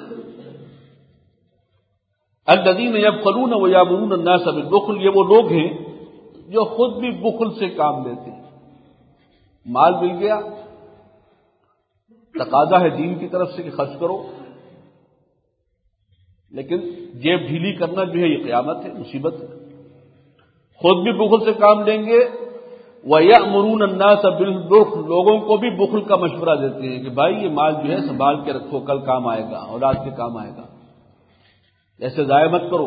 الذین یبخلون ویامرون الناس بالبخل، یہ وہ لوگ ہیں جو خود بھی بخل سے کام لیتے ہیں۔ مال مل گیا، تقاضا ہے دین کی طرف سے کہ خرچ کرو، لیکن جیب ڈھیلی کرنا جو ہے یہ قیامت ہے، مصیبت ہے۔ خود بھی بخل سے کام لیں گے، وَيَأْمُرُونَ النَّاسَ بِالْبُخْلِ، لوگوں کو بھی بخل کا مشورہ دیتے ہیں کہ بھائی یہ مال جو ہے سنبھال کے رکھو، کل کام آئے گا، اولاد کے کام آئے گا، ایسے ضائع مت کرو۔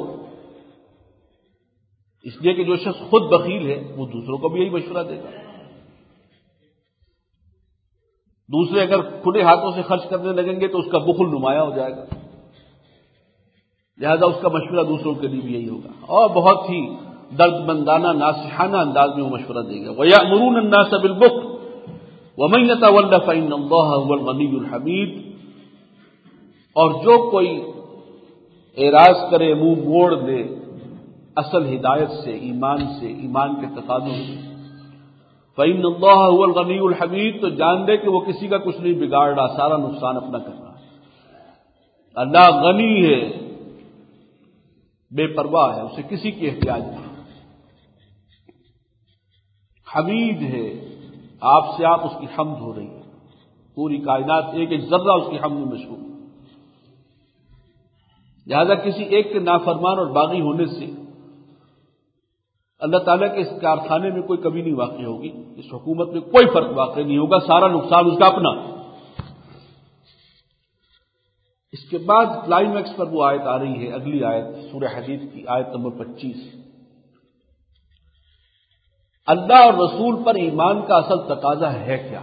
اس لیے کہ جو شخص خود بخیل ہے وہ دوسروں کو بھی یہی مشورہ دے گا۔ دوسرے اگر کھلے ہاتھوں سے خرچ کرنے لگیں گے تو اس کا بخل نمایاں ہو جائے گا، لہذا اس کا مشورہ دوسروں کے لیے بھی یہی ہوگا، اور بہت ہی درد مندانہ ناصحانہ انداز میں وہ مشورہ دے گا۔ وَيَأْمُرُونَ النَّاسَ بِالْبُخْلِ وَمَن يَتَوَلَّ فَإِنَّ اللَّهَ هُوَ الْغَنِيُّ الْحَمِيدُ، اور جو کوئی اعراض کرے، منہ موڑ دے اصل ہدایت سے، ایمان سے، ایمان کے تقاضوں سے، فَإِنَّ اللَّهَ هُوَ الْغَنِيُّ الْحَمِيدُ، تو جان دے کہ وہ کسی کا کچھ نہیں بگاڑ رہا، سارا نقصان اپنا کر رہا ہے۔ اللہ غنی ہے، بے پرواہ ہے، اسے کسی کی احتیاج نہیں، حمید ہے، آپ سے آپ اس کی حمد ہو رہی ہے، پوری کائنات ایک ایک ذرہ اس کی حمد میں مشغول، لہذا کسی ایک کے نافرمان اور باغی ہونے سے اللہ تعالیٰ کے اس کارخانے میں کوئی کمی نہیں واقع ہوگی، اس حکومت میں کوئی فرق واقع نہیں ہوگا، سارا نقصان اس کا اپنا۔ اس کے بعد کلائمیکس پر وہ آیت آ رہی ہے، اگلی آیت سورہ حدید کی آیت نمبر پچیس۔ اللہ اور رسول پر ایمان کا اصل تقاضا ہے کیا؟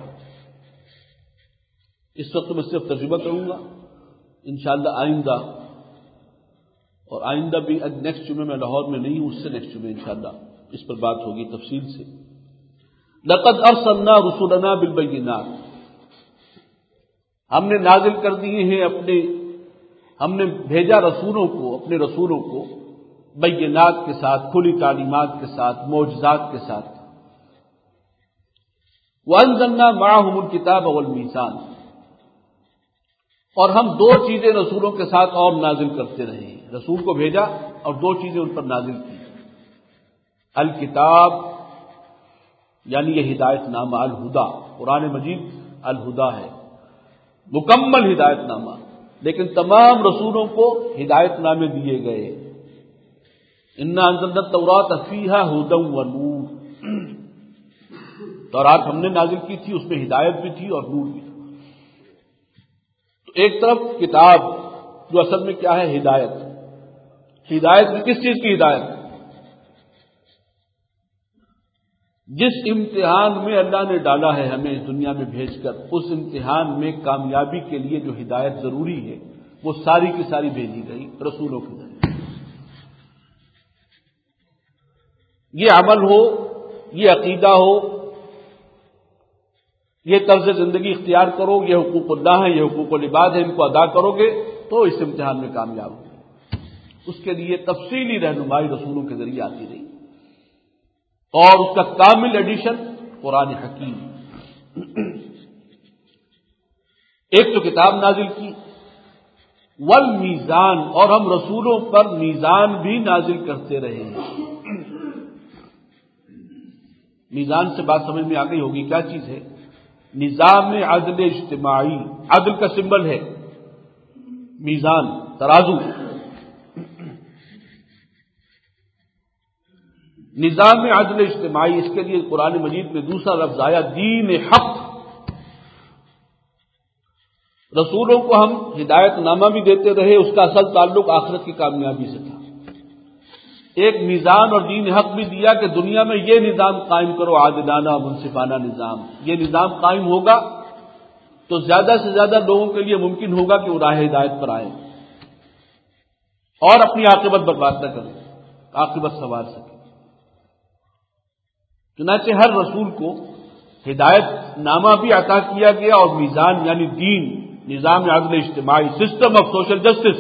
اس وقت میں صرف ترجمہ کروں گا، انشاءاللہ آئندہ، اور آئندہ بھی نیکسٹ جمعے میں لاہور میں نہیں ہوں، اس سے نیکسٹ جمعے انشاءاللہ اس پر بات ہوگی تفصیل سے۔ لقد ارسلنا رسلنا بالبینات، ہم نے نازل کر دیے ہیں اپنے، ہم نے بھیجا رسولوں کو، اپنے رسولوں کو بینات کے ساتھ، کھلی تعلیمات کے ساتھ، معجزات کے ساتھ۔ وانزلنا معهم الکتاب والمیزان، اور ہم دو چیزیں رسولوں کے ساتھ اور نازل کرتے رہے ہیں، رسول کو بھیجا اور دو چیزیں ان پر نازل کی، الکتاب یعنی یہ ہدایت نامہ، الہدا، قرآن مجید الہدا ہے، مکمل ہدایت نامہ، لیکن تمام رسولوں کو ہدایت نامے دیے گئے. انا انزلنا التوراۃ فیہا ھدی ونور، تورات ہم نے نازل کی تھی، اس میں ہدایت بھی تھی اور نور بھی تھا. تو ایک طرف کتاب جو اصل میں کیا ہے، ہدایت. ہدایت بھی کس چیز کی ہدایت؟ جس امتحان میں اللہ نے ڈالا ہے ہمیں اس دنیا میں بھیج کر، اس امتحان میں کامیابی کے لیے جو ہدایت ضروری ہے وہ ساری کی ساری بھیجی گئی رسولوں کے ذریعے. یہ عمل ہو، یہ عقیدہ ہو، یہ طرز زندگی اختیار کرو، یہ حقوق اللہ ہے، یہ حقوق العباد ہے، ان کو ادا کرو گے تو اس امتحان میں کامیاب ہو. اس کے لیے تفصیلی رہنمائی رسولوں کے ذریعے آتی رہی، اور اس کا کامل ایڈیشن قرآن حکیم. ایک تو کتاب نازل کی، والمیزان، اور ہم رسولوں پر میزان بھی نازل کرتے رہے ہیں. میزان سے بات سمجھ میں آ گئی ہوگی کیا چیز ہے. نظام عدل اجتماعی، عدل کا سمبل ہے میزان، ترازو. نظام عدل اجتماعی، اس کے لیے قرآن مجید میں دوسرا لفظ آیا دین حق. رسولوں کو ہم ہدایت نامہ بھی دیتے رہے، اس کا اصل تعلق آخرت کی کامیابی سے تھا. ایک میزان اور دین حق بھی دیا کہ دنیا میں یہ نظام قائم کرو، عادلانہ منصفانہ نظام. یہ نظام قائم ہوگا تو زیادہ سے زیادہ لوگوں کے لیے ممکن ہوگا کہ وہ راہ ہدایت پر آئیں اور اپنی عاقبت برباد نہ کریں، عاقبت سنوار سکیں. چنانچہ ہر رسول کو ہدایت نامہ بھی عطا کیا گیا اور میزان یعنی دین، نظام عدل اجتماعی، سسٹم آف سوشل جسٹس.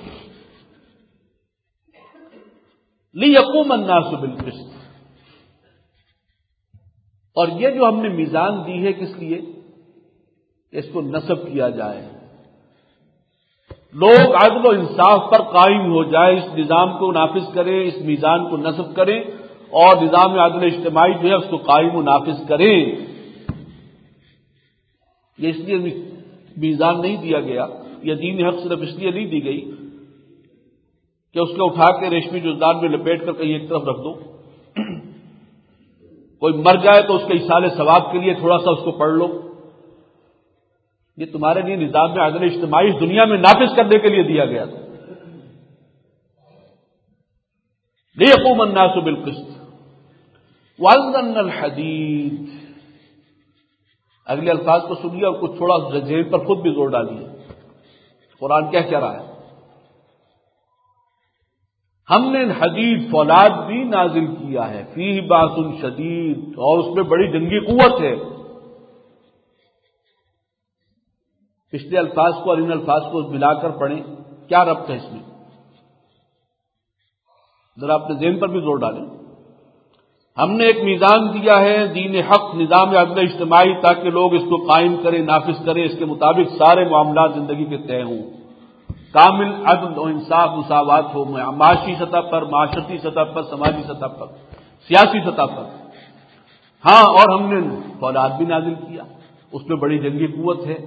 لِيَقُومَ النَّاسُ بِالْقِسْطِ. اور یہ جو ہم نے میزان دی ہے کس لیے؟ اس کو نصب کیا جائے، لوگ عدل و انصاف پر قائم ہو جائے، اس نظام کو نافذ کریں، اس میزان کو نصب کریں اور نظام عدل اجتماعی جو ہے اس کو قائم و نافذ کریں. یہ اس لیے میزان نہیں دیا گیا، یہ دین حق صرف اس لیے نہیں دی گئی کہ اس کو اٹھا کے ریشمی جزدان میں لپیٹ کر کہیں ایک طرف رکھ دو، کوئی مر جائے تو اس کے ایصال ثواب کے لیے تھوڑا سا اس کو پڑھ لو. یہ تمہارے لیے نظام میں عدل اجتماعی اس دنیا میں نافذ کرنے کے لیے دیا گیا تھا. لِيَقُومَ النَّاسُ بِالْقِسْطِ وَأَنزَلْنَا الْحَدِيدَ. اگلے الفاظ کو سنیے اور کچھ تھوڑا ذہن پر خود بھی زور ڈالیے. قرآن کیا کہہ رہا ہے؟ ہم نے حدید فولاد بھی نازل کیا ہے، فیہ باس شدید، اور اس میں بڑی جنگی قوت ہے. پچھلے الفاظ کو اور ان الفاظ کو ملا کر پڑھیں، کیا ربط ہے اس میں؟ ذرا اپنے ذہن پر بھی زور ڈالیں. ہم نے ایک میزان دیا ہے، دین حق، نظام عدل اجتماعی، تاکہ لوگ اس کو قائم کریں، نافذ کریں، اس کے مطابق سارے معاملات زندگی کے طے ہوں، کامل عدل و انصاف، مساوات ہو، معاشی سطح پر، معاشرتی سطح پر، سماجی سطح پر، سیاسی سطح پر. ہاں، اور ہم نے فولاد بھی نازل کیا، اس میں بڑی جنگی قوت ہے.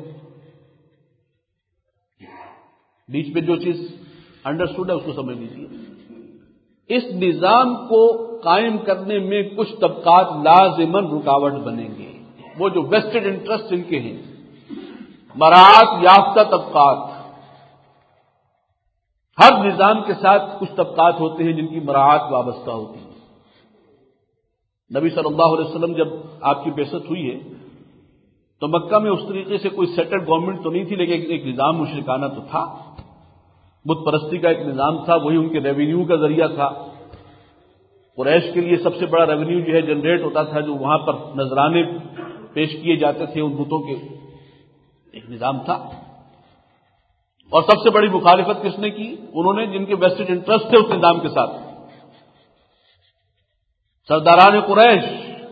بیچ میں جو چیز انڈرسٹوڈ ہے اس کو سمجھ لیجیے. اس نظام کو قائم کرنے میں کچھ طبقات لازماً رکاوٹ بنیں گے، وہ جو ویسٹڈ انٹرسٹ ان کے ہیں، مراعات یافتہ طبقات. ہر نظام کے ساتھ کچھ طبقات ہوتے ہیں جن کی مراعات وابستہ ہوتی ہے. نبی صلی اللہ علیہ وسلم جب آپ کی بعثت ہوئی ہے تو مکہ میں اس طریقے سے کوئی سیٹلڈ گورنمنٹ تو نہیں تھی، لیکن ایک نظام مشرکانہ تو تھا، بت پرستی کا ایک نظام تھا، وہی ان کے ریونیو کا ذریعہ تھا. قریش کے لیے سب سے بڑا ریونیو جو ہے جنریٹ ہوتا تھا، جو وہاں پر نذرانے پیش کیے جاتے تھے ان بتوں کے، ایک نظام تھا. اور سب سے بڑی مخالفت کس نے کی؟ انہوں نے، جن کے ویسٹڈ انٹرسٹ تھے اس نظام کے ساتھ، سرداران قریش.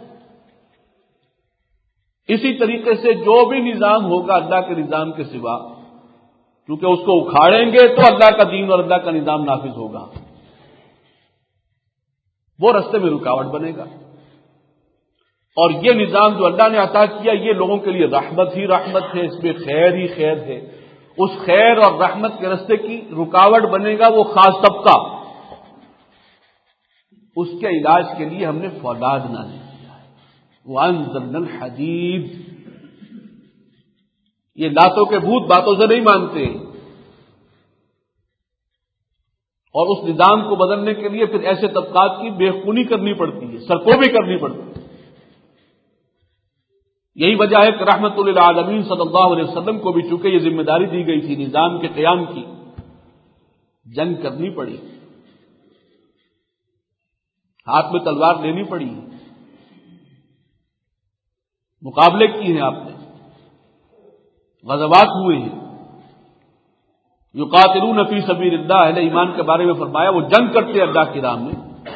اسی طریقے سے جو بھی نظام ہوگا اللہ کے نظام کے سوا، کیونکہ اس کو اکھاڑیں گے تو اللہ کا دین اور اللہ کا نظام نافذ ہوگا، وہ رستے میں رکاوٹ بنے گا. اور یہ نظام جو اللہ نے عطا کیا یہ لوگوں کے لیے رحمت ہی رحمت ہے، اس میں خیر ہی خیر ہے. اس خیر اور رحمت کے راستے کی رکاوٹ بنے گا وہ خاص طبقہ، اس کے علاج کے لیے ہم نے فولاد نازل کیا ہے۔ وَأَنزَلْنَا الْحَدِيدَ، یہ لاتوں کے بھوت باتوں سے نہیں مانتے، اور اس نظام کو بدلنے کے لیے پھر ایسے طبقات کی بےخونی کرنی پڑتی ہے، سرکوبی کرنی پڑتی ہے۔ یہی وجہ ہے کہ رحمت للعالمین صلی اللہ علیہ وسلم کو بھی چونکہ یہ ذمہ داری دی گئی تھی نظام کے قیام کی، جنگ کرنی پڑی، ہاتھ میں تلوار لینی پڑی، مقابلے کیے ہیں آپ نے، غزوات ہوئے ہیں۔ یقاتلون فی سبیل اللہ، اہل ایمان کے بارے میں فرمایا وہ جنگ کرتے ہیں اللہ کی راہ میں،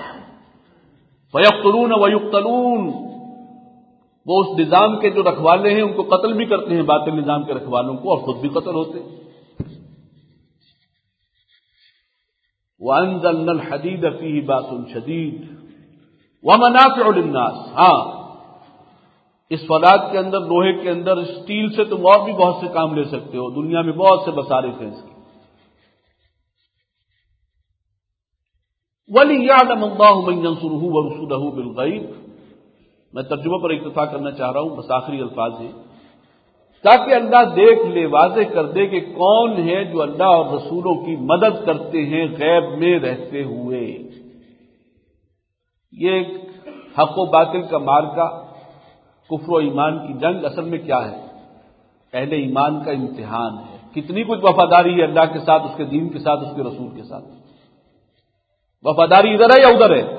فیقتلون ویقتلون، وہ اس نظام کے جو رکھوالے ہیں ان کو قتل بھی کرتے ہیں، باطل نظام کے رکھوالوں کو، اور خود بھی قتل ہوتے ہیں۔ وَأَنزَلْنَا الْحَدِيدَ فِيهِ بَأْسٌ شَدِيدٌ وَمَنَافِعُ لِلنَّاسِ، ہاں اس فولاد کے اندر، لوہے کے اندر، اسٹیل سے تم اور بھی بہت سے کام لے سکتے ہو، دنیا میں بہت سے مصارف ہیں اس کے۔ وَلِيَعْلَمَ اللَّهُ مَن يَنصُرُهُ وَرُسُلَهُ بِالْغَيْبِ، میں ترجمہ پر اکتفا کرنا چاہ رہا ہوں، بس آخری الفاظ ہیں، تاکہ اللہ دیکھ لے، واضح کر دے کہ کون ہے جو اللہ اور رسولوں کی مدد کرتے ہیں غیب میں رہتے ہوئے۔ یہ ایک حق و باطل کا مارکا، کفر و ایمان کی جنگ اصل میں کیا ہے؟ اہل ایمان کا امتحان ہے، کتنی کچھ وفاداری ہے اللہ کے ساتھ، اس کے دین کے ساتھ، اس کے رسول کے ساتھ۔ وفاداری ادھر ہے یا ادھر ہے؟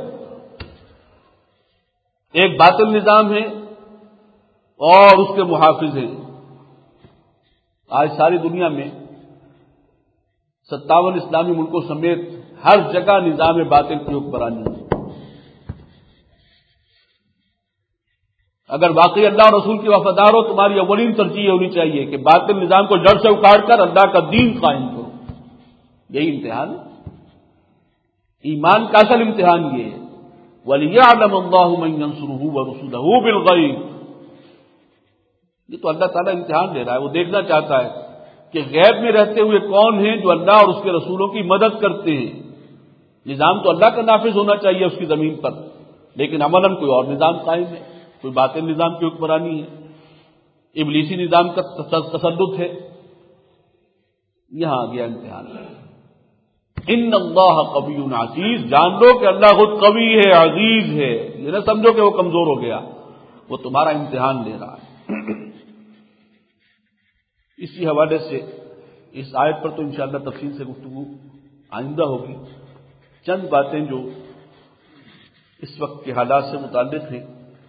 ایک باطل نظام ہے اور اس کے محافظ ہیں۔ آج ساری دنیا میں ستاون اسلامی ملکوں سمیت ہر جگہ نظام باطل کی حکمرانی ہے۔ اگر واقعی اللہ اور رسول کی وفادار ہو، تمہاری اولین ترجیح ہونی چاہیے کہ باطل نظام کو جڑ سے اکھاڑ کر اللہ کا دین قائم کرو۔ یہی امتحان ہے، ایمان کا اصل امتحان یہ ہے۔ وَلِيَعْلَمَ اللَّهُ مَن يَنصُرُهُ وَرُسُلَهُ بِالْغَيْبِ، یہ تو اللہ تعالیٰ امتحان لے رہا ہے، وہ دیکھنا چاہتا ہے کہ غیب میں رہتے ہوئے کون ہیں جو اللہ اور اس کے رسولوں کی مدد کرتے ہیں۔ نظام تو اللہ کا نافذ ہونا چاہیے اس کی زمین پر، لیکن عملاً کوئی اور نظام قائم ہے، کوئی باطل نظام کی حکمرانی ہے، ابلیسی نظام کا تسلط ہے۔ یہاں آ گیا امتحان۔ ان اللہ قوی عزیز، جان لو کہ اللہ خود قوی ہے، عزیز ہے، یہ نہ سمجھو کہ وہ کمزور ہو گیا، وہ تمہارا امتحان لے رہا ہے۔ اسی حوالے سے اس آیت پر تو انشاءاللہ تفصیل سے گفتگو آئندہ ہوگی۔ چند باتیں جو اس وقت کے حالات سے متعلق ہیں،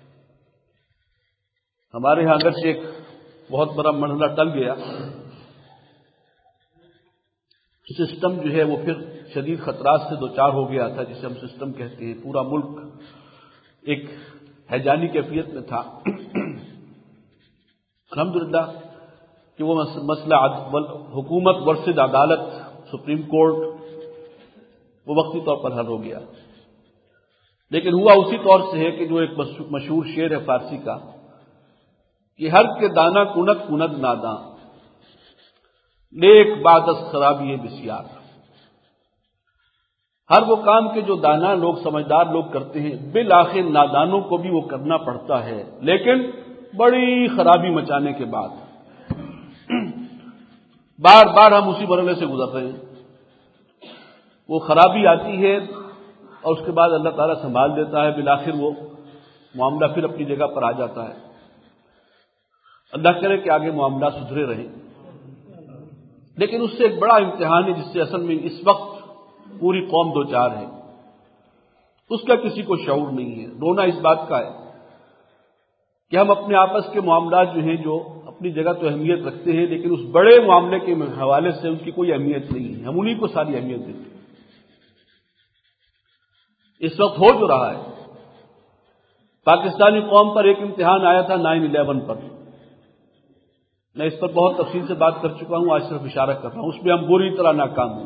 ہمارے یہاں اگرچہ ایک بہت بڑا مرحلہ ٹل گیا، سسٹم جو ہے وہ پھر شدید خطرات سے دوچار ہو گیا تھا، جسے ہم سسٹم کہتے ہیں، پورا ملک ایک ہیجانی کیفیت میں تھا۔ الحمدللہ کہ وہ مسئلہ حکومت ورسز عدالت، سپریم کورٹ، وہ وقتی طور پر حل ہو گیا، لیکن ہوا اسی طور سے ہے کہ جو ایک مشہور شعر ہے فارسی کا کہ ہر کے دانا کنت کنت ناداں، نیک بعد از خرابی بسیار۔ ہر وہ کام کے جو دانا لوگ، سمجھدار لوگ کرتے ہیں، بالآخر نادانوں کو بھی وہ کرنا پڑتا ہے، لیکن بڑی خرابی مچانے کے بعد۔ بار بار ہم اسی مرحلے سے گزر رہے ہیں، وہ خرابی آتی ہے اور اس کے بعد اللہ تعالیٰ سنبھال دیتا ہے، بالآخر وہ معاملہ پھر اپنی جگہ پر آ جاتا ہے۔ اللہ کرے کہ آگے معاملات سدھرے رہیں، لیکن اس سے ایک بڑا امتحان ہے جس سے اصل میں اس وقت پوری قوم دو چار ہے، اس کا کسی کو شعور نہیں ہے۔ رونا اس بات کا ہے کہ ہم اپنے آپس کے معاملات جو ہیں، جو اپنی جگہ تو اہمیت رکھتے ہیں، لیکن اس بڑے معاملے کے حوالے سے ان کی کوئی اہمیت نہیں ہے، ہم انہیں کو ساری اہمیت دیتے ہیں۔ اس وقت ہو جو رہا ہے، پاکستانی قوم پر ایک امتحان آیا تھا نائن الیون پر، میں اس پر بہت تفصیل سے بات کر چکا ہوں، آج صرف اشارہ کر رہا ہوں، اس میں ہم بری طرح ناکام ہوئے۔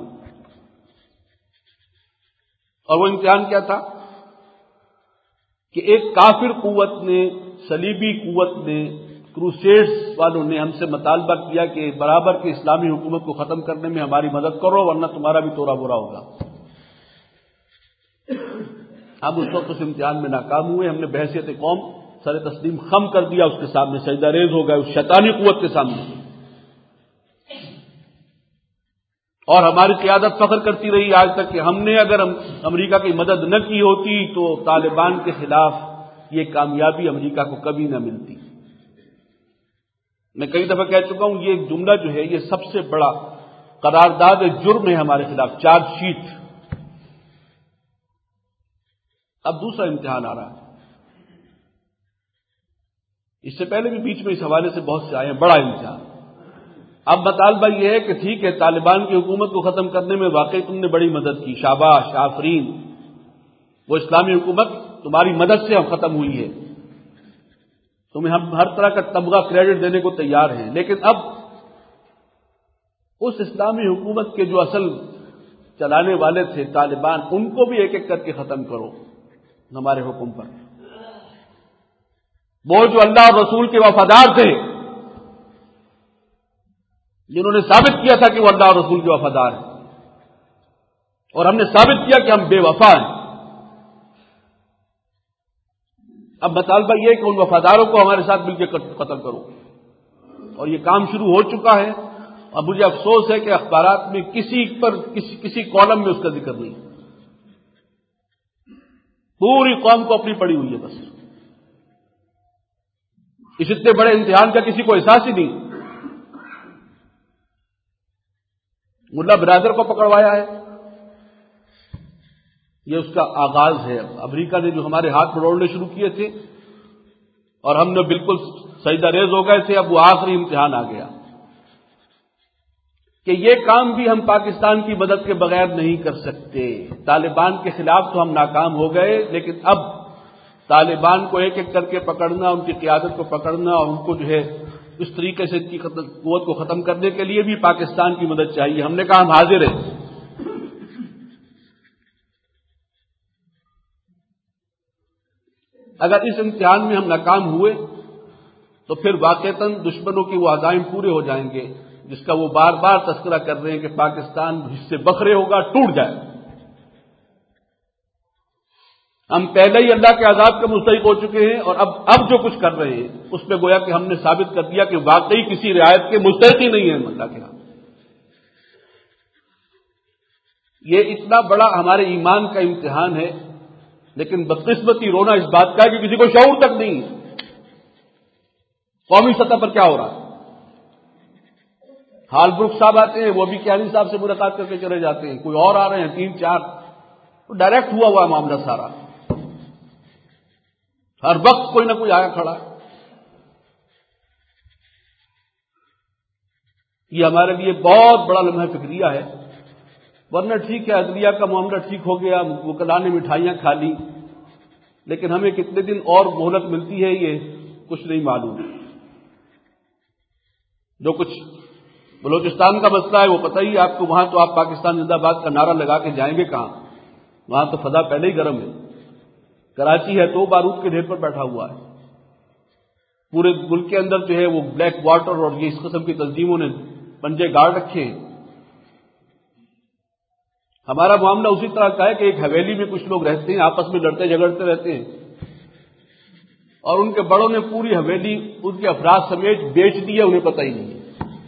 اور وہ امتحان کیا تھا کہ ایک کافر قوت نے، صلیبی قوت نے، کروسیڈز والوں نے ہم سے مطالبہ کیا کہ برابر کی اسلامی حکومت کو ختم کرنے میں ہماری مدد کرو ورنہ تمہارا بھی تورا برا ہوگا. ہم اس وقت اس امتحان میں ناکام ہوئے. ہم نے بحیثیت قوم سر تسلیم خم کر دیا اس کے سامنے, سجدہ ریز ہو گئے اس شیطانی قوت کے سامنے. اور ہماری قیادت فخر کرتی رہی آج تک کہ ہم نے اگر امریکہ کی مدد نہ کی ہوتی تو طالبان کے خلاف یہ کامیابی امریکہ کو کبھی نہ ملتی. میں کئی دفعہ کہہ چکا ہوں, یہ جملہ جو ہے یہ سب سے بڑا قرارداد جرم ہے ہمارے خلاف, چارج شیٹ. اب دوسرا امتحان آ رہا ہے. اس سے پہلے بھی بیچ میں اس حوالے سے بہت سے آئے ہیں, بڑا امتحان. اب مطالبہ یہ ہے کہ ٹھیک ہے طالبان کی حکومت کو ختم کرنے میں واقعی تم نے بڑی مدد کی, شاباش, آفرین, وہ اسلامی حکومت تمہاری مدد سے اب ختم ہوئی ہے, تمہیں ہم ہر طرح کا تمغہ کریڈٹ دینے کو تیار ہیں. لیکن اب اس اسلامی حکومت کے جو اصل چلانے والے تھے طالبان, ان کو بھی ایک ایک کر کے ختم کرو ہمارے حکم پر. وہ جو اللہ اور رسول کے وفادار تھے, جنہوں نے ثابت کیا تھا کہ وہ اللہ اور رسول کے وفادار ہیں, اور ہم نے ثابت کیا کہ ہم بے وفا ہیں. اب مطالبہ یہ ہے کہ ان وفاداروں کو ہمارے ساتھ مل کے قتل کرو, اور یہ کام شروع ہو چکا ہے. اور مجھے افسوس ہے کہ اخبارات میں کسی پر کسی, کسی کالم میں اس کا ذکر نہیں. پوری قوم کو اپنی پڑی ہوئی ہے بس. اس اتنے بڑے امتحان کا کسی کو احساس ہی نہیں. ملا برادر کو پکڑوایا ہے, یہ اس کا آغاز ہے. امریکہ نے جو ہمارے ہاتھ پڑوڑنے شروع کیے تھے اور ہم نے بالکل سجدہ ریز ہو گئے تھے, اب وہ آخری امتحان آ گیا کہ یہ کام بھی ہم پاکستان کی مدد کے بغیر نہیں کر سکتے. طالبان کے خلاف تو ہم ناکام ہو گئے, لیکن اب طالبان کو ایک ایک کر کے پکڑنا, ان کی قیادت کو پکڑنا اور ان کو جو ہے اس طریقے سے ان کی قوت کو ختم کرنے کے لیے بھی پاکستان کی مدد چاہیے. ہم نے کہا ہم حاضر ہیں. اگر اس امتحان میں ہم ناکام ہوئے تو پھر واقعتاً دشمنوں کے وہ عزائم پورے ہو جائیں گے جس کا وہ بار بار تذکرہ کر رہے ہیں کہ پاکستان حصے بکھرے ہوگا, ٹوٹ جائے. ہم پہلے ہی اللہ کے عذاب کے مستحق ہو چکے ہیں, اور اب اب جو کچھ کر رہے ہیں اس میں گویا کہ ہم نے ثابت کر دیا کہ واقعی کسی رعایت کے مستحق ہی نہیں ہیں اللہ کے ہاں. یہ اتنا بڑا ہمارے ایمان کا امتحان ہے, لیکن بدقسمتی رونا اس بات کا ہے کہ کسی کو شعور تک نہیں قومی سطح پر کیا ہو رہا ہے. ہال بروک صاحب آتے ہیں, وہ بھی کیانی صاحب سے ملاقات کر کے چلے جاتے ہیں, کوئی اور آ رہے ہیں تین چار, ڈائریکٹ ہوا ہوا ہے معاملہ سارا. ہر وقت کوئی نہ کوئی آیا کھڑا ہے. یہ ہمارے لیے بہت بڑا لمحہ فکریہ ہے. ورنہ ٹھیک ہے عدلیہ کا معاملہ ٹھیک ہو گیا, وکلاء نے مٹھائیاں کھا لی, لیکن ہمیں کتنے دن اور مہلت ملتی ہے یہ کچھ نہیں معلوم. جو کچھ بلوچستان کا مسئلہ ہے وہ پتہ ہی آپ کو, وہاں تو آپ پاکستان زندہ باد کا نعرہ لگا کے جائیں گے کہاں, وہاں تو فضا پہلے ہی گرم ہے. کراچی ہے تو بارود کے ڈھیر پر بیٹھا ہوا ہے. پورے ملک کے اندر جو ہے وہ بلیک واٹر اور یہ اس قسم کی تنظیموں نے پنجے گاڑ رکھے ہیں. ہمارا معاملہ اسی طرح کا ہے کہ ایک حویلی میں کچھ لوگ رہتے ہیں, آپس میں لڑتے جھگڑتے رہتے ہیں, اور ان کے بڑوں نے پوری حویلی ان کے افراد سمیت بیچ دی ہے, انہیں پتہ ہی نہیں.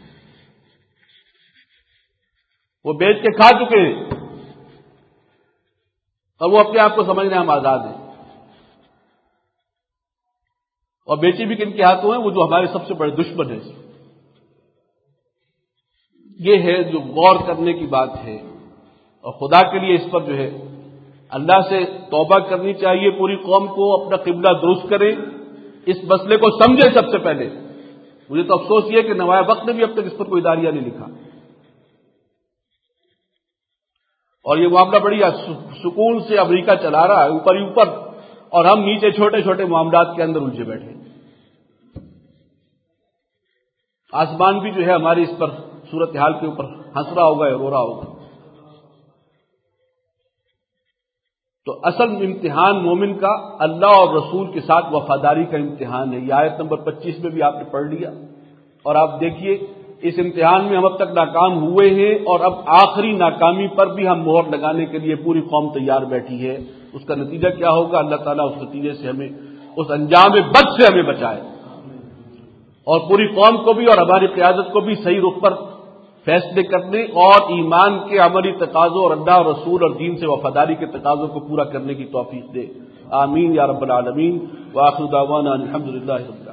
وہ بیچ کے کھا چکے ہیں اور وہ اپنے آپ کو سمجھ رہے ہیں ہم آزاد ہیں. اور بیچی بھی کن کے ہاتھوں ہیں, وہ جو ہمارے سب سے بڑے دشمن ہیں. یہ ہے جو غور کرنے کی بات ہے, اور خدا کے لیے اس پر جو ہے اللہ سے توبہ کرنی چاہیے پوری قوم کو, اپنا قبلہ درست کریں, اس مسئلے کو سمجھیں سب سے پہلے. مجھے تو افسوس یہ کہ نوائے وقت نے بھی اب تک اس پر کوئی اداریہ نہیں لکھا, اور یہ معاملہ بڑی سکون سے امریکہ چلا رہا ہے اوپر ہی اوپر, اور ہم نیچے چھوٹے چھوٹے معاملات کے اندر الجھے بیٹھے. آسمان بھی جو ہے ہماری اس پر صورتحال کے اوپر ہنس رہا ہوگا یا رو رہا ہوگا. تو اصل امتحان مومن کا اللہ اور رسول کے ساتھ وفاداری کا امتحان ہے. یہ آیت نمبر پچیس میں بھی آپ نے پڑھ لیا. اور آپ دیکھیے اس امتحان میں ہم اب تک ناکام ہوئے ہیں اور اب آخری ناکامی پر بھی ہم مہر لگانے کے لیے پوری قوم تیار بیٹھی ہے. اس کا نتیجہ کیا ہوگا؟ اللہ تعالیٰ اس نتیجے سے ہمیں اس انجام بد سے ہمیں بچائے اور پوری قوم کو بھی اور ہماری قیادت کو بھی صحیح رخ پر فیصلے کرنے اور ایمان کے عملی تقاضوں اور اللہ اور رسول اور دین سے وفاداری کے تقاضوں کو پورا کرنے کی توفیق دے. آمین یا رب العالمین. وآخر دعوانا الحمدللہ رب العالمین.